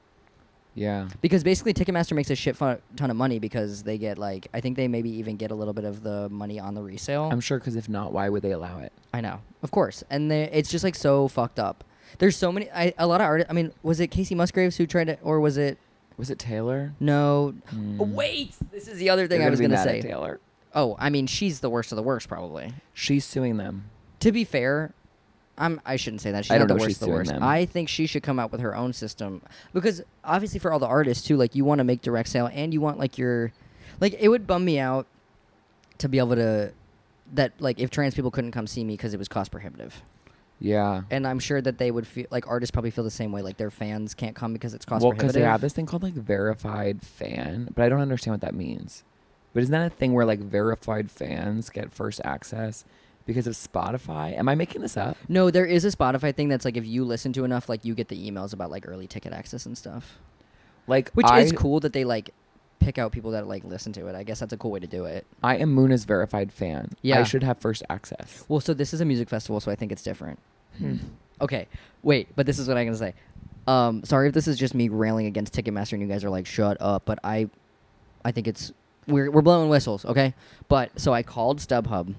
S1: yeah,
S2: Because basically Ticketmaster makes a shit fun, ton of money because they get like I think they maybe even get a little bit of the money on the resale.
S1: I'm sure, because if not, why would they allow it?
S2: I know, of course, and they, it's just like so fucked up. There's so many. I, a lot of artists. I mean, was it Casey Musgraves who tried to, or was it
S1: Was it Taylor?
S2: no?
S1: Hmm.
S2: Oh, wait, this is the other thing
S1: You're
S2: I was
S1: be
S2: gonna
S1: mad at
S2: say.
S1: Taylor.
S2: Oh, I mean, she's the worst of the worst, probably.
S1: She's suing them.
S2: To be fair, I'm. I shouldn't say that. She's
S1: I
S2: not
S1: don't
S2: the
S1: know if
S2: worst
S1: she's
S2: of the
S1: suing
S2: worst.
S1: them.
S2: I think she should come out with her own system because obviously for all the artists too, like you want to make direct sale and you want like your, like it would bum me out to be able to, that like if trans people couldn't come see me because it was cost prohibitive.
S1: Yeah.
S2: And I'm sure that they would feel like artists probably feel the same way. Like their fans can't come because it's cost
S1: Well, because
S2: prohibitive.
S1: they have this thing called like verified fan, but I don't understand what that means. But isn't that a thing where like verified fans get first access because of Spotify? Am I making this up?
S2: No, there is a Spotify thing that's like if you listen to enough, like you get the emails about like early ticket access and stuff.
S1: Like,
S2: Which
S1: I,
S2: is cool that they like pick out people that like listen to it. I guess that's a cool way to do it.
S1: I am Muna's verified fan.
S2: Yeah.
S1: I should have first access.
S2: Well, so this is a music festival, so I think it's different.
S1: Hmm.
S2: Okay, wait, but this is what I'm gonna say. Um, sorry if this is just me railing against Ticketmaster and you guys are like, shut up. But I, I think it's we're we're blowing whistles, okay? But so I called StubHub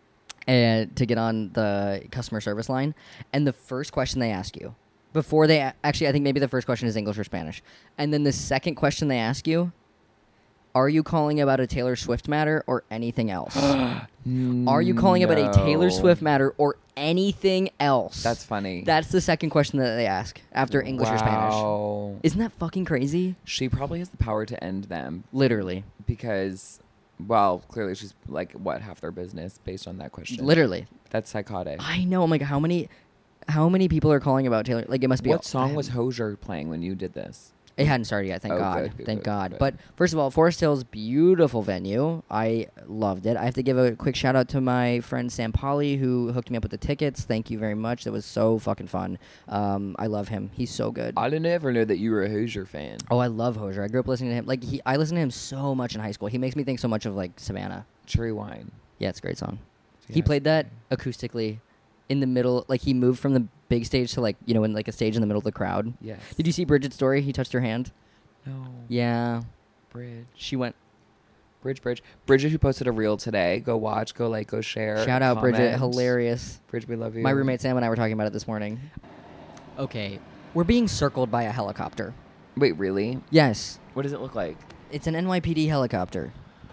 S2: and to get on the customer service line, and the first question they ask you before they a- actually, I think maybe the first question is English or Spanish, and then the second question they ask you, are you calling about a Taylor Swift matter or anything else? Are you calling about a Taylor
S1: No.
S2: Swift matter or anything else?
S1: That's funny.
S2: That's the second question that they ask after English or Spanish.
S1: Wow.
S2: Isn't that fucking crazy?
S1: She probably has the power to end them
S2: Literally.
S1: because, well, clearly she's like, what, half their business based on that question.
S2: Literally.
S1: That's psychotic.
S2: I know. I'm like, how many how many people are calling about Taylor? Like, it must be...
S1: What
S2: a-
S1: song was Hosier playing when you did this?
S2: It hadn't started yet, thank
S1: Oh,
S2: God.
S1: good, good,
S2: thank
S1: good,
S2: God.
S1: good.
S2: But first of all, Forest Hills, beautiful venue. I loved it. I have to give a quick shout out to my friend Sam Polly who hooked me up with the tickets. Thank you very much. That was so fucking fun. Um, I love him. He's so good.
S1: I didn't ever know that you were a Hosier fan.
S2: Oh, I love Hosier. I grew up listening to him. Like he, I listened to him so much in high school. He makes me think so much of like Savannah.
S1: Cherry Wine.
S2: Yeah, it's a great song. He
S1: Yes.
S2: played that acoustically in the middle. Like he moved from the big stage to like you know in like a stage in the middle of the crowd.
S1: Yes.
S2: Did you see Bridget's story? He touched her hand.
S1: No.
S2: Yeah,
S1: Bridge.
S2: she went.
S1: Bridge, Bridge. Bridget, who posted a reel today. Go watch, go like, go share.
S2: Shout out Bridget,
S1: comment.
S2: hilarious.
S1: Bridge, we love you.
S2: My roommate Sam and I were talking about it this morning. Okay, we're being circled by a helicopter.
S1: Wait, really?
S2: Yes,
S1: What does it look like?
S2: it's an N Y P D helicopter.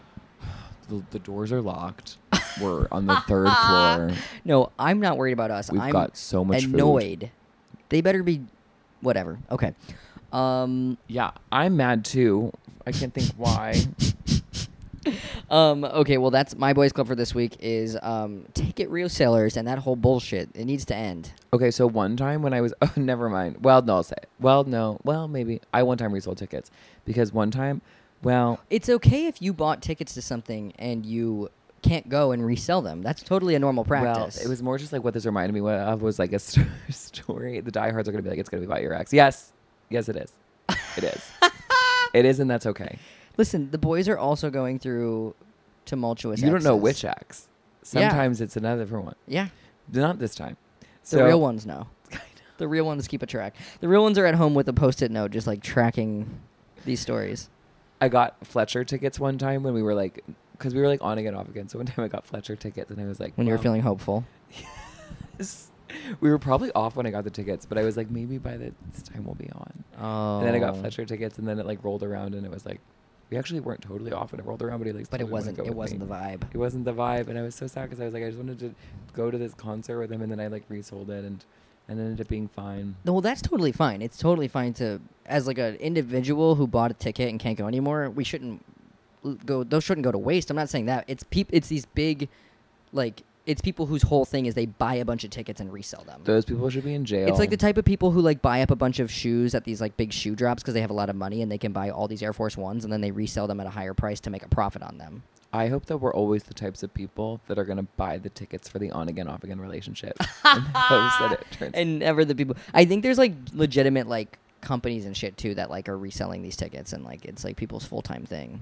S1: The, the doors are locked. We're on the third floor.
S2: No, I'm not worried about us.
S1: We've
S2: I'm
S1: got so much food.
S2: annoyed. They better be, whatever. Okay. Um.
S1: Yeah, I'm mad too. I can't think why.
S2: Um, okay, well, that's my boys club for this week is um, ticket resellers and that whole bullshit. It needs to end.
S1: Okay, so one time when I was, oh, never mind. Well, no, I'll say it. Well, no, well, maybe. I one time resold tickets because one time, well,
S2: It's okay if you bought tickets to something and you can't go and resell them. That's totally a normal practice.
S1: well, it was more just like what this reminded me of was like a st- story. The diehards are going to be like, it's going to be about your ex. Yes. Yes, it is. It is. It is, and that's okay.
S2: Listen, the boys are also going through tumultuous
S1: You don't know
S2: exes.
S1: which ex. Sometimes it's another different one.
S2: Yeah.
S1: Not this time.
S2: The
S1: So,
S2: real ones know. The real ones keep a track. The real ones are at home with a post-it note just like tracking these stories.
S1: I got Fletcher tickets one time when we were like, because we were like on again, off again. So one time I got Fletcher tickets and I was like,
S2: When you were
S1: wow.
S2: feeling hopeful.
S1: Yes. We were probably off when I got the tickets, but I was like, maybe by this time we'll be on.
S2: Oh.
S1: And then I got Fletcher tickets, and then it like rolled around, and it was like, we actually weren't totally off when it rolled around, but he like.
S2: But it
S1: totally wanted
S2: wasn't.
S1: to go
S2: It
S1: with
S2: wasn't
S1: me.
S2: the vibe.
S1: It wasn't the vibe, and I was so sad because I was like, I just wanted to go to this concert with him, and then I like resold it, and and it ended up being fine.
S2: No, well, that's totally fine. It's totally fine to, as like an individual who bought a ticket and can't go anymore. We shouldn't l- go. Those shouldn't go to waste. I'm not saying that. It's peop. It's these big, like it's people whose whole thing is they buy a bunch of tickets and resell them.
S1: Those people should be in jail.
S2: It's like the type of people who like buy up a bunch of shoes at these like big shoe drops because they have a lot of money and they can buy all these Air Force Ones and then they resell them at a higher price to make a profit on them.
S1: I hope that we're always the types of people that are gonna buy the tickets for the on again, off again relationship, and hopes that it turns.
S2: And never the people. I think there's like legitimate like companies and shit too that like are reselling these tickets and like it's like people's full time thing.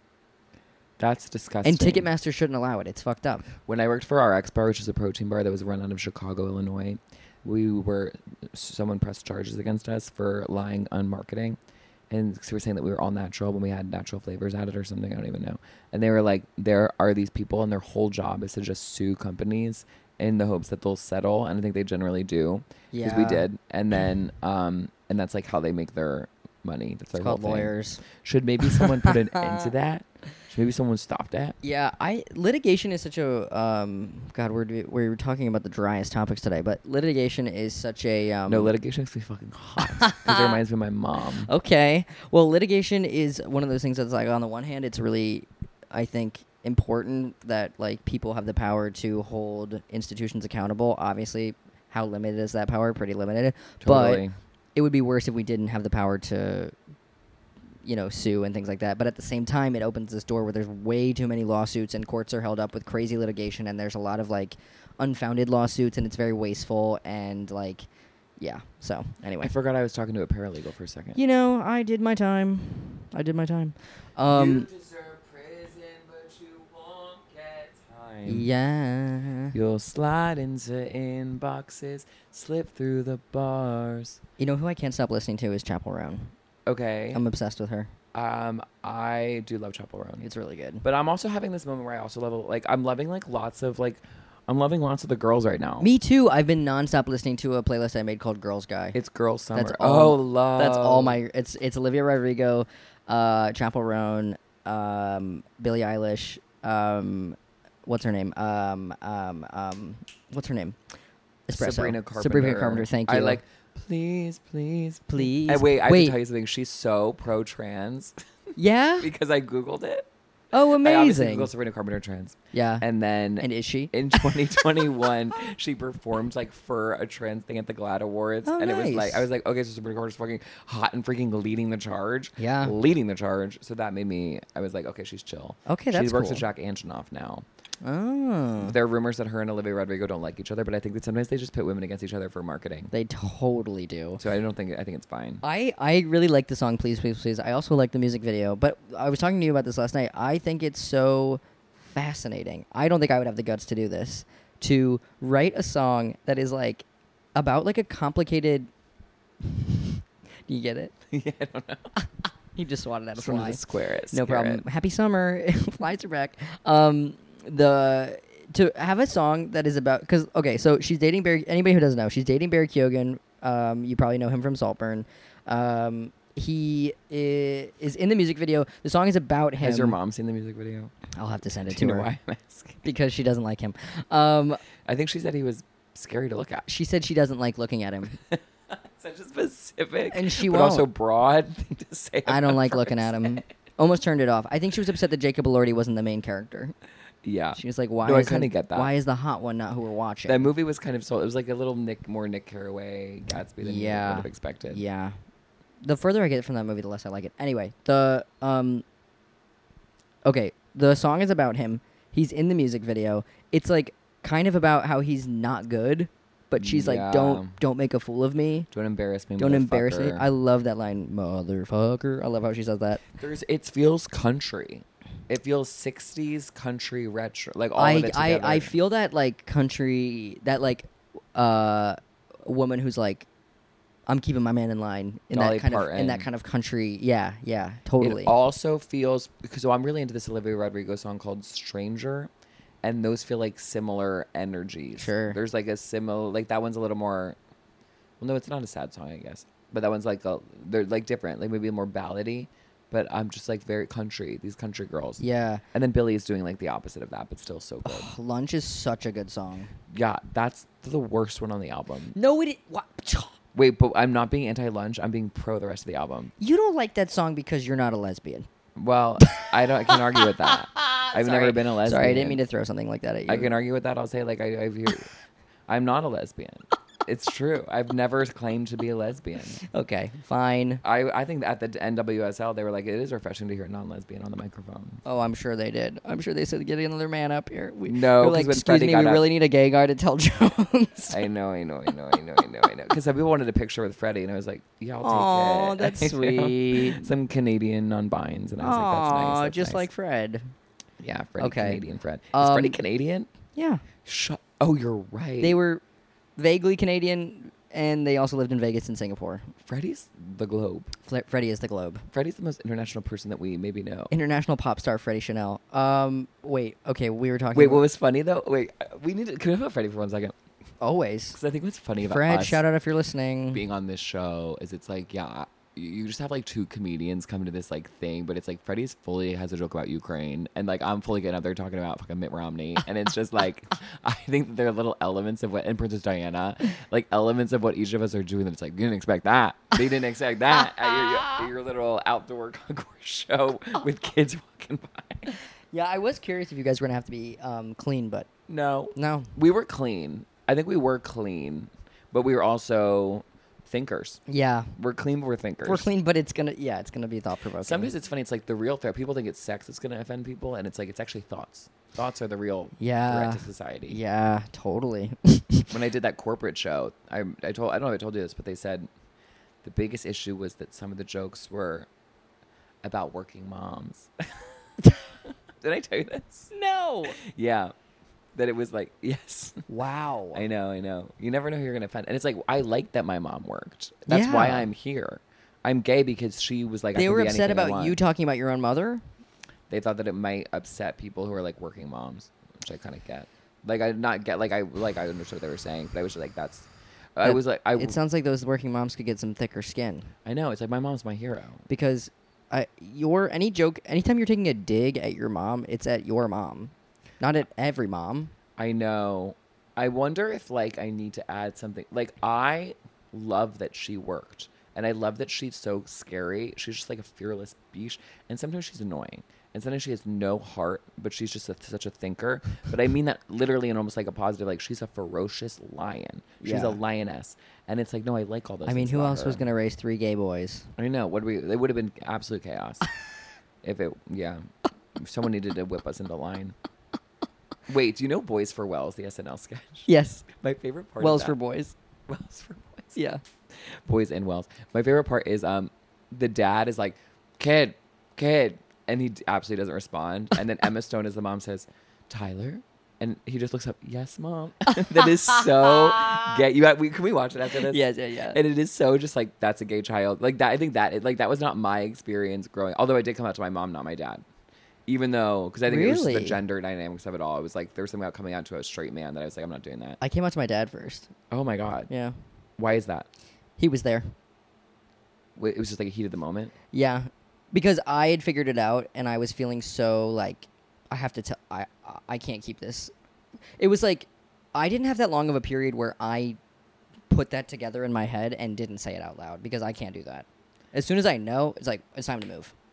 S1: That's disgusting.
S2: And Ticketmaster shouldn't allow it. It's fucked up.
S1: When I worked for our X Bar, which is a protein bar that was run out of Chicago, Illinois, we were someone pressed charges against us for lying on marketing, and so we were saying that we were all natural when we had natural flavors added or something. I don't even know. And they were like, there are these people, and their whole job is to just sue companies in the hopes that they'll settle, and I think they generally do because we
S2: Yeah.
S1: did. And then, um, and that's like how they make their money. That's
S2: It's
S1: their
S2: called
S1: whole thing.
S2: lawyers.
S1: Should maybe someone put an end to that? Should maybe someone stop that?
S2: Yeah, I litigation is such a um. God, we're do- we're talking about the driest topics today, but litigation is such a um.
S1: No, litigation makes me fucking hot because it reminds me of my mom.
S2: Okay. Well, litigation is one of those things that's like on the one hand, it's really, I think, important that like people have the power to hold institutions accountable. Obviously, how limited is that power? Pretty limited.
S1: Totally.
S2: But it would be worse if we didn't have the power to, you know, sue and things like that. But at the same time, it opens this door where there's way too many lawsuits and courts are held up with crazy litigation and there's a lot of like unfounded lawsuits and it's very wasteful and like, yeah. So anyway.
S1: I forgot I was talking to a paralegal for a second.
S2: You know, I did my time. I did my time. Um,
S1: deserve prison, but you won't get time.
S2: yeah.
S1: You'll slide into inboxes, slip through the bars.
S2: You know who I can't stop listening to is Chapel Roan.
S1: Okay.
S2: I'm obsessed with her.
S1: Um, I do love Chapel Roan.
S2: It's really good.
S1: But I'm also having this moment where I also love, like, I'm loving, like, lots of, like, I'm loving lots of the girls right now.
S2: Me too. I've been nonstop listening to a playlist I made called Girls Guy.
S1: It's Girl Summer.
S2: That's all-
S1: oh, love.
S2: That's all my. It's it's Olivia Rodrigo, uh, Chapel Roan, um, Billie Eilish. Um, what's her name? Um, um, um, what's her name? Espresso.
S1: Sabrina Carpenter.
S2: Sabrina Carpenter. Thank you.
S1: I like, please, please,
S2: Please.
S1: And wait, I
S2: Wait.
S1: have to tell you something. She's so pro-trans
S2: Yeah.
S1: because I Googled it.
S2: Oh,
S1: I obviously
S2: amazing.
S1: Googled Sabrina Carpenter trans.
S2: Yeah.
S1: And then
S2: And is she?
S1: in twenty twenty-one, she performed like for a trans thing at the GLAAD Awards.
S2: Oh,
S1: and it was
S2: nice.
S1: like, I was like, okay, so Sabrina Carpenter's fucking hot and freaking leading the charge.
S2: Yeah.
S1: Leading the charge. So that made me, I was like, okay, she's chill.
S2: Okay,
S1: She
S2: that's
S1: works
S2: cool.
S1: with Jack Antonoff now.
S2: Oh.
S1: There are rumors that her and Olivia Rodrigo don't like each other, but I think that sometimes they just pit women against each other for marketing.
S2: They totally do.
S1: So I don't think, I think it's fine.
S2: I, I really like the song Please, Please, Please. I also like the music video. But I was talking to you about this last night. I think it's so fascinating. I don't think I would have the guts to do this. To write a song that is like about like a complicated... Do you get it?
S1: yeah, I don't know.
S2: You just swatted at a
S1: Just wanted
S2: fly.
S1: to square it.
S2: No
S1: scare
S2: problem.
S1: it.
S2: Happy summer. Flies are back. Um, the to have a song that is about because okay, so she's dating Barry. Anybody who doesn't know, she's dating Barry Keoghan. Um, you probably know him from Saltburn. Um, he i- is in the music video. The song is about him.
S1: Has your mom seen the music video?
S2: I'll have to send it
S1: Do
S2: to
S1: you know
S2: her
S1: why I'm asking?
S2: because she doesn't like him. Um,
S1: I think she said he was scary to look at.
S2: she said she doesn't like looking at him,
S1: Such a specific
S2: and she
S1: but
S2: won't.
S1: also broad thing to say.
S2: I don't
S1: about
S2: like
S1: a
S2: looking at him.
S1: person.
S2: almost turned it off. I think she was upset that Jacob Elordi wasn't the main character.
S1: Yeah.
S2: She was like, "Why?
S1: No, I
S2: isn't-
S1: kinda get that.
S2: Why is the hot one not who we're watching?"
S1: That movie was kind of sold. It was like a little Nick, more Nick Carraway, Gatsby than
S2: Yeah.
S1: you would have expected.
S2: Yeah. The further I get from that movie, the less I like it. Anyway, the um. Okay, the song is about him. He's in the music video. It's like kind of about how he's not good, but she's
S1: Yeah.
S2: like, "Don't don't make a fool of me.
S1: Don't embarrass me.
S2: Don't embarrass me."
S1: motherfucker.
S2: I love that line, "Motherfucker." I love how she says that.
S1: There's. It feels country. It feels sixties country retro, like all
S2: I
S1: of it
S2: I
S1: together.
S2: I feel that like country, that like uh woman who's like, "I'm keeping my man in line," in
S1: Dolly
S2: that kind of in
S1: Parton.
S2: that kind of country. Yeah, yeah, totally.
S1: It also feels because so I'm really into this Olivia Rodrigo song called "Stranger," and those feel like similar energies.
S2: Sure.
S1: There's like a similar, like that one's a little more. Well, no, it's not a sad song, I guess, but that one's like a. They're like different, like maybe more ballady. But I'm just like very country. These country girls.
S2: Yeah.
S1: And then Billy is doing like the opposite of that, but still so good.
S2: Lunch is such a good song.
S1: Yeah, that's the worst one on the album.
S2: No, it. What?
S1: Wait, but I'm not being anti-lunch. I'm being pro the rest of the album.
S2: You don't like that song because you're not a lesbian.
S1: Well, I don't. I can argue with that. I've
S2: Sorry.
S1: never been a lesbian.
S2: Sorry, I didn't mean to throw something like that at you.
S1: I can argue with that. I'll say like I, I've heard. I'm not a lesbian. It's true. I've never claimed to be a lesbian.
S2: Okay, fine.
S1: I I think at the N W S L they were like, it is refreshing to hear a non-lesbian on the microphone.
S2: Oh, I'm sure they did. I'm sure they said, "Get another man up here." We,
S1: No,
S2: we're
S1: 'cause
S2: like,
S1: when
S2: "Excuse
S1: Freddie
S2: me,
S1: got
S2: we
S1: up-
S2: really need a gay guy to tell jokes."
S1: I know, I know, I know, I know, I know, I know. Because some people wanted a picture with Freddie, and I was like, yeah, I'll take
S2: Aw,
S1: it.
S2: that's
S1: I know.
S2: sweet.
S1: Some Canadian non-binds, and I was like, that's nice.
S2: Aw,
S1: That's
S2: just
S1: nice.
S2: like Fred.
S1: Yeah, Freddie
S2: Okay.
S1: Canadian Fred. Is
S2: Um,
S1: Freddie Canadian?
S2: Yeah,
S1: Shut. Oh, you're right.
S2: they were vaguely Canadian, and they also lived in Vegas and Singapore.
S1: Freddie's the globe.
S2: Fle- Freddie is the globe.
S1: Freddie's the most international person that we maybe know.
S2: International pop star Freddie Chanel. Um, wait, okay, we were talking.
S1: Wait,
S2: about
S1: what was funny though? Wait, uh, we need to. Can we talk about Freddie for one second?
S2: always.
S1: Because I think what's funny about
S2: Fred,
S1: us
S2: shout out if you're listening.
S1: being on this show is it's like, yeah, you you just have like two comedians come to this like thing, but it's like Freddie's fully has a joke about Ukraine, and like I'm fully getting up there talking about fucking Mitt Romney, and it's just like I think that there are little elements of what, and Princess Diana, like elements of what each of us are doing that it's like you didn't expect that, they didn't expect that at your, your, your little outdoor concourse show with kids walking by.
S2: Yeah, I was curious if you guys were gonna have to be um, clean, but
S1: No,
S2: no.
S1: we were clean. I think we were clean, but we were also thinkers.
S2: Yeah,
S1: We're clean, but we're thinkers.
S2: we're clean, but it's gonna yeah, it's gonna be thought provoking.
S1: Sometimes it's funny. It's like the real threat. People think it's sex that's going to offend people, and it's like it's actually thoughts. Thoughts are the real
S2: Yeah.
S1: threat to society.
S2: Yeah, totally.
S1: When I did that corporate show, I I told I don't know if I told you this, but they said the biggest issue was that some of the jokes were about working moms. Did I tell you this?
S2: No.
S1: Yeah, that it was like yes.
S2: Wow.
S1: I know, I know. You never know who you're going to offend, and it's like I like that my mom worked. That's why
S2: Yeah.
S1: I'm here. I'm gay because she was like I
S2: They
S1: can
S2: were
S1: be
S2: upset
S1: anything I
S2: about
S1: want.
S2: you talking about your own mother.
S1: They thought that it might upset people who are like working moms, which I kind of get. Like I not get like I like I understood what they were saying, but I was just like that's. I
S2: That-
S1: was like I.
S2: It sounds like those working moms could get some thicker skin
S1: I know it's like my mom's my hero.
S2: because, I your any joke anytime you're taking a dig at your mom, it's at your mom, not at every mom.
S1: I know. I wonder if like I need to add something. Like I love that she worked, and I love that she's so scary. She's just like a fearless beast, and sometimes she's annoying, and sometimes she has no heart, but she's just a, such a thinker. But I mean that literally in almost like a positive. Like she's a ferocious lion. She's
S2: Yeah.
S1: a lioness, and it's like no, I like all those.
S2: I mean,
S1: things
S2: who
S1: about
S2: else
S1: her.
S2: was gonna raise three gay boys?
S1: I know. What we? It would have been absolute chaos if it. Yeah, if someone needed to whip us into line. Wait, do you know Boys for Wells, the S N L sketch?
S2: Yes,
S1: My favorite part.
S2: Wells
S1: of
S2: for
S1: that,
S2: boys.
S1: Wells for Boys.
S2: Yeah.
S1: Boys and Wells. My favorite part is um, the dad is like, kid, kid, and he d- absolutely doesn't respond. And then Emma Stone, as the mom, says, Tyler, and he just looks up, yes, mom. That is so gay. You got, we, can we watch it after this?
S2: Yes, yeah, yeah.
S1: And it is so just like that's a gay child. Like that. I think that it, like that was not my experience growing. Although I did come out to my mom, not my dad. Even though, because I think it was just
S2: Really?
S1: the gender dynamics of it all. It was like there was something about coming out to a straight man that I was like, I'm not doing that.
S2: I came out to my dad first.
S1: Oh my god.
S2: Yeah,
S1: Why is that?
S2: he was there.
S1: Wait, it was just like a heat of the moment.
S2: Yeah, because I had figured it out, and I was feeling so like I have to tell I I can't keep this. It was like I didn't have that long of a period where I put that together in my head and didn't say it out loud because I can't do that. As soon as I know, it's like it's time to move.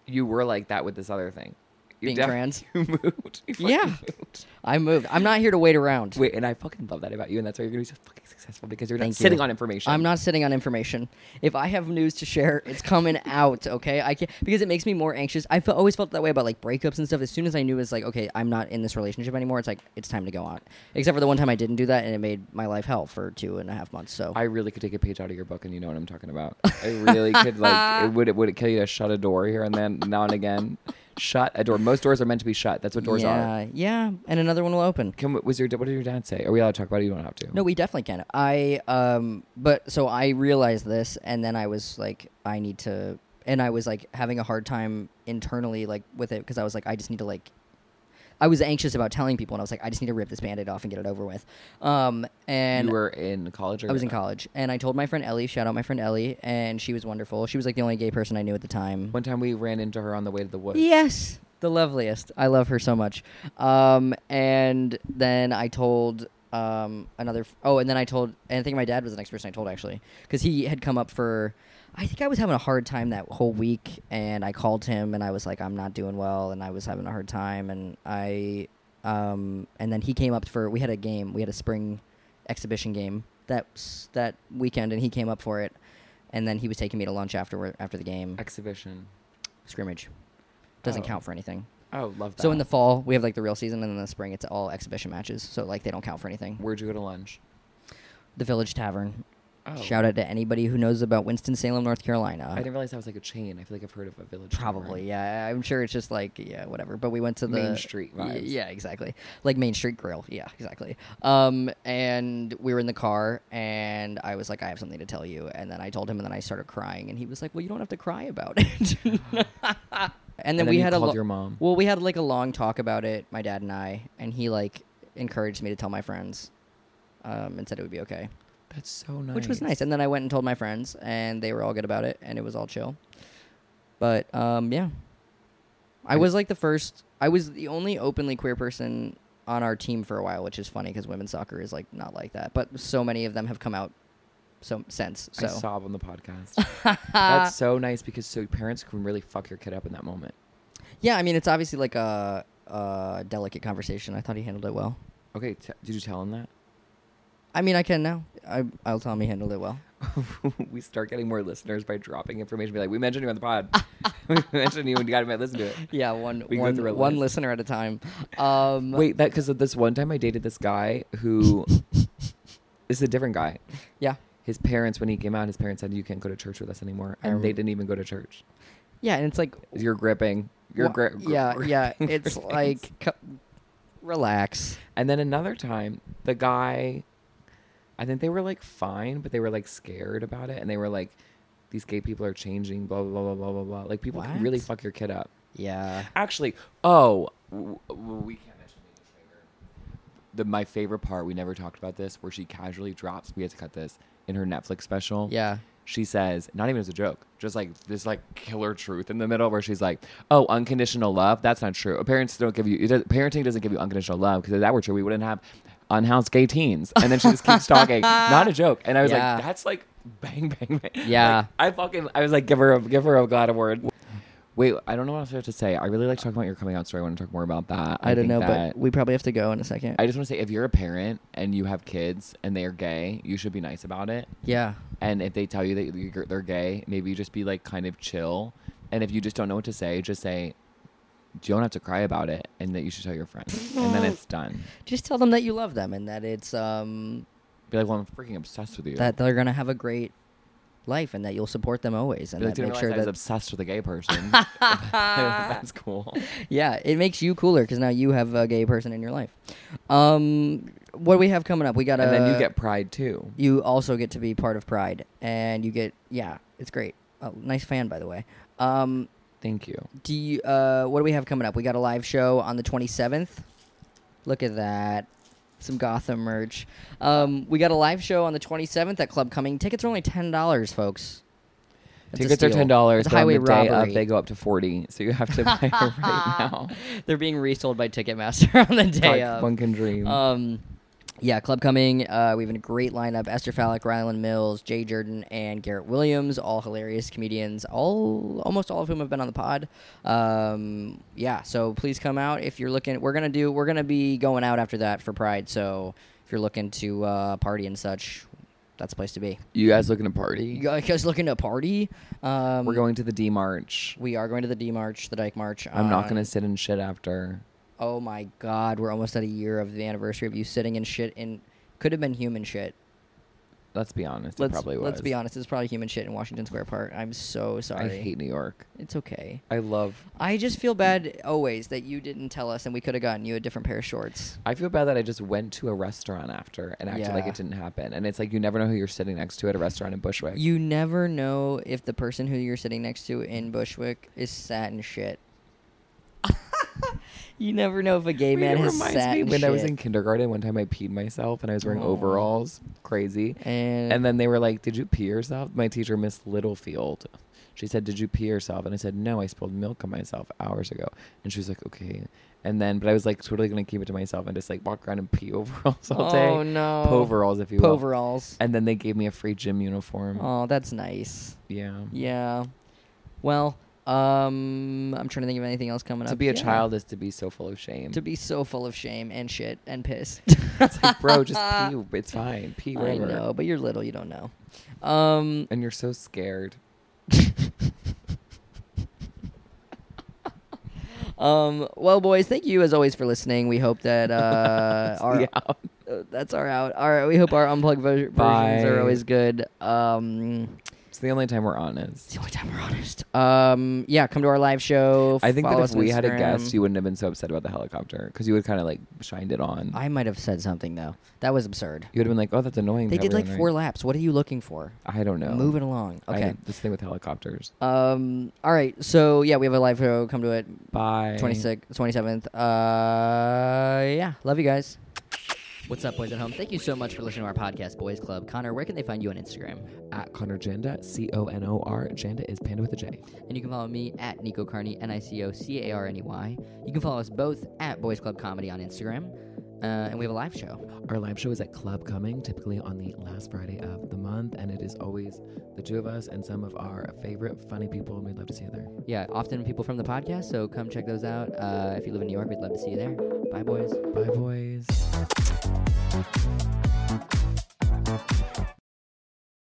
S1: You were like that with this other thing. You
S2: Being
S1: def-
S2: trans?
S1: You moved. You fucking
S2: Yeah.
S1: moved.
S2: I moved. I'm not here to wait around.
S1: Wait, and I fucking love that about you, and that's why you're gonna be so fucking successful because you're not
S2: Thank
S1: sitting
S2: you.
S1: on information.
S2: I'm not sitting on information. If I have news to share, it's coming out, okay? I can't because it makes me more anxious. I fe- always felt that way about like breakups and stuff. As soon as I knew it's like, okay, I'm not in this relationship anymore, it's like it's time to go on. Except for the one time I didn't do that, and it made my life hell for two and a half months. So
S1: I really could take a page out of your book, and you know what I'm talking about. I really could. Like, it would it would it kill you to shut a door here and then now and again? Shut a door. Most doors are meant to be shut. That's what doors
S2: yeah,
S1: are.
S2: yeah, and another one will open.
S1: Can, was your what did your dad say? Are we allowed to talk about it? You don't have to.
S2: No, we definitely can. I um, but so I realized this, and then I was like, I need to, and I was like having a hard time internally, like with it, because I was like, I just need to like, I was anxious about telling people, and I was like, I just need to rip this Band-Aid off and get it over with. Um, and
S1: You were in college. Or
S2: I was in college, and I told my friend Ellie, shout out my friend Ellie, and she was wonderful. She was like the only gay person I knew at the time.
S1: One time we ran into her on the way to the woods.
S2: Yes, the loveliest. I love her so much. Um, and then I told um, another. F- oh, and then I told. And I think my dad was the next person I told actually, because he had come up for. I think I was having a hard time that whole week, and I called him, and I was like, I'm not doing well, and I was having a hard time, and I. Um, and then he came up for. We had a game. We had a spring exhibition game that s- that weekend, and he came up for it, and then he was taking me to lunch after after the game.
S1: Exhibition.
S2: Scrimmage doesn't
S1: Oh.
S2: count for anything.
S1: Oh, love that.
S2: So in the fall, we have like the real season, and in the spring, it's all exhibition matches. So like they don't count for anything.
S1: Where'd you go to lunch?
S2: The Village Tavern.
S1: Oh.
S2: Shout out to anybody who knows about Winston-Salem, North Carolina.
S1: I didn't realize that was like a chain. I feel like I've heard of a village.
S2: Probably, yeah. I'm sure it's just like, yeah, whatever. But we went to the
S1: Main Street
S2: Y-
S1: vibes.
S2: Yeah, exactly. Like Main Street Grill. Yeah, exactly. Um, and we were in the car, and I was like, I have something to tell you. And then I told him, and then I started crying, and he was like, well, you don't have to cry about it. and then
S1: And then
S2: we
S1: you
S2: had a
S1: called
S2: lo-
S1: your mom.
S2: Well, we had like a long talk about it, my dad and I, and he like encouraged me to tell my friends, um, and said it would be okay.
S1: That's so nice.
S2: Which was nice. And then I went and told my friends, and they were all good about it, and it was all chill. But um, yeah, I
S1: I
S2: was like the first. I was the only openly queer person on our team for a while, which is funny because women's soccer is like not like that. But so many of them have come out so since. So
S1: I sob on the podcast. That's so nice because so parents can really fuck your kid up in that moment.
S2: yeah, I mean it's obviously like a, a delicate conversation. I thought he handled it well.
S1: Okay, t- did you tell him that?
S2: I mean, I can now. I, I'll tell him he handled it well.
S1: We start getting more listeners by dropping information. Be like, we mentioned you on the pod. We mentioned you and you got to listen to it.
S2: Yeah, one
S1: We go
S2: one,
S1: through a
S2: one
S1: list.
S2: listener at a time. Um,
S1: Wait, that because this one time I dated this guy who this is a different guy.
S2: Yeah.
S1: His parents, when he came out, his parents said, you can't go to church with us anymore.
S2: I
S1: And they
S2: remember-
S1: didn't even go to church.
S2: Yeah, and it's like
S1: You're gripping. You're
S2: Wha-
S1: gri- gri-
S2: yeah,
S1: gri-
S2: yeah. It's
S1: things.
S2: like co- relax.
S1: And then another time, the guy, I think they were like fine, but they were like scared about it. And they were like, these gay people are changing, blah, blah, blah, blah, blah, blah. Like people can really
S2: What?
S1: fuck your kid up.
S2: Yeah.
S1: Actually, oh, w- w- we can't mention the English finger. The my favorite part, we never talked about this, where she casually drops. We had to cut this in her Netflix special.
S2: Yeah.
S1: She says, not even as a joke, just like this like killer truth in the middle, where she's like, "Oh, unconditional love. That's not true. Parents don't give you. It does, parenting doesn't give you unconditional love because if that were true, we wouldn't have unhoused gay teens." And then she just keeps talking. Not a joke. And I was
S2: Yeah.
S1: like, "That's like bang bang bang."
S2: Yeah.
S1: Like, I fucking. I was like, give her a give her a glad award. Wait, I don't know what else I have to say. I really like talking about your coming out story. I want to talk more about that.
S2: I, don't
S1: think
S2: know,
S1: that-
S2: but we probably have to go in a second.
S1: I just want to say, if you're a parent and you have kids and they are gay, you should be nice about it.
S2: yeah.
S1: And if they tell you that you're- they're gay, maybe just be like kind of chill. And if you just don't know what to say, just say, you don't have to cry about it, and that you should tell your friends. And then it's done.
S2: Just tell them that you love them and that it's um
S1: Be like, well, I'm freaking obsessed with you.
S2: that they're gonna have a great life and that you'll support them always and
S1: Be like,
S2: that
S1: didn't
S2: make
S1: realize
S2: sure
S1: I was
S2: that
S1: obsessed with a gay person. That's cool.
S2: yeah, it makes you cooler because now you have a gay person in your life. Um, what do we have coming up? We got a.
S1: And then you get pride too.
S2: You also get to be part of Pride, and you get yeah, it's great. Oh, nice fan, by the way. Um,
S1: Thank you.
S2: do you, uh, what do we have coming up? We got a live show on the twenty-seventh. Look at that. Some Gotham merch. Um, we got a live show on the twenty-seventh at Club Cumming. Tickets are only ten dollars, folks. That's a
S1: Tickets are
S2: steal.
S1: ten dollars.
S2: It's a
S1: But on
S2: highway
S1: the day
S2: robbery.
S1: of, they go up to forty. So you have to buy it right now.
S2: They're being resold by Ticketmaster on the day
S1: Like,
S2: of.
S1: one can dream.
S2: Um, Yeah, Club Coming. Uh, we have a great lineup. Esther Fallick, Ryland Mills, Jay Jordan, and Garrett Williams. All hilarious comedians. All almost all of whom have been on the pod. Um, yeah, so please come out if you're looking. We're gonna do. We're gonna be going out after that for Pride. So if you're looking to uh, party and such, that's the place to be.
S1: You guys looking to party?
S2: You guys looking to party? Um,
S1: We're going to the D March.
S2: We are going to the D March, the Dyke March.
S1: I'm not
S2: on-
S1: gonna sit in shit after.
S2: Oh my God, we're almost at a year of the anniversary of you sitting in shit in could have been human shit.
S1: Let's be honest.
S2: Let's
S1: it probably was.
S2: let's be honest, it's probably human shit in Washington Square Park. I'm so sorry.
S1: I hate New York.
S2: It's okay.
S1: I love.
S2: I just feel bad always that you didn't tell us and we could have gotten you a different pair of shorts.
S1: I feel bad that I just went to a restaurant after and acted like
S2: Yeah.
S1: it didn't happen. And it's like you never know who you're sitting next to at a restaurant in Bushwick.
S2: You never know if the person who you're sitting next to in Bushwick is sat in shit. You never know if a gay
S1: Wait,
S2: man
S1: it
S2: has
S1: reminds
S2: sat
S1: me
S2: in
S1: when
S2: shit.
S1: I was in kindergarten. One time I peed myself and I was wearing
S2: Aw.
S1: overalls. Crazy.
S2: and,
S1: And then they were like, "Did you pee yourself?" My teacher, Miss Littlefield, she said, "Did you pee yourself?" And I said, "No, I spilled milk on myself hours ago." And she was like, "Okay." And then, but I was like totally gonna keep it to myself and just like walk around and pee overalls all day.
S2: oh no.
S1: Poveralls, if you will.
S2: Poveralls.
S1: And then they gave me a free gym uniform.
S2: Oh, that's nice.
S1: Yeah.
S2: Yeah. Well, um, I'm trying to think of anything else coming
S1: To
S2: up.
S1: be a
S2: Yeah.
S1: child is to be so full of shame.
S2: To be so full of shame and shit and piss.
S1: It's like, bro, just pee. It's fine. Pee
S2: I
S1: wherever.
S2: know, but you're little, you don't know. Um,
S1: And you're so scared.
S2: um, well, boys, thank you as always for listening. We hope that uh, our
S1: Yeah.
S2: uh, that's our out. Our we hope our unplugged ver- versions
S1: Bye.
S2: are always good. Um,
S1: It's the only time we're honest.
S2: it's the only time we're honest. Um, yeah, come to our live show.
S1: I think that
S2: follow
S1: if
S2: us on
S1: we had a
S2: Instagram.
S1: guest, you wouldn't have been so upset about the helicopter because you would kind of like shined it on.
S2: I might have said something though. That was absurd.
S1: You would have been like, "Oh, that's annoying."
S2: They
S1: that
S2: did
S1: we're
S2: like
S1: in,
S2: four
S1: right?"
S2: laps. What are you looking for?
S1: I don't know.
S2: Moving along.
S1: I
S2: Okay.
S1: had this thing with helicopters.
S2: Um. All right. So yeah, we have a live show. Come to it.
S1: Bye.
S2: twenty-sixth, twenty-seventh. Uh. Yeah. Love you guys. What's up, boys at home? Thank you so much for listening to our podcast, Boys Club. Connor, where can they find you on Instagram?
S1: At Connor Janda, C O N O R. Janda is Panda with a J.
S2: And you can follow me at Nico Carney, N I C O C A R N E Y. You can follow us both at Boys Club Comedy on Instagram. Uh, and we have a live show.
S1: Our live show is at Club Coming, typically on the last Friday of the month, and it is always the two of us and some of our favorite funny people, and we'd love to see you there.
S2: Yeah, often people from the podcast, so come check those out. Uh, if you live in New York, we'd love to see you there. Bye, boys.
S1: Bye, boys.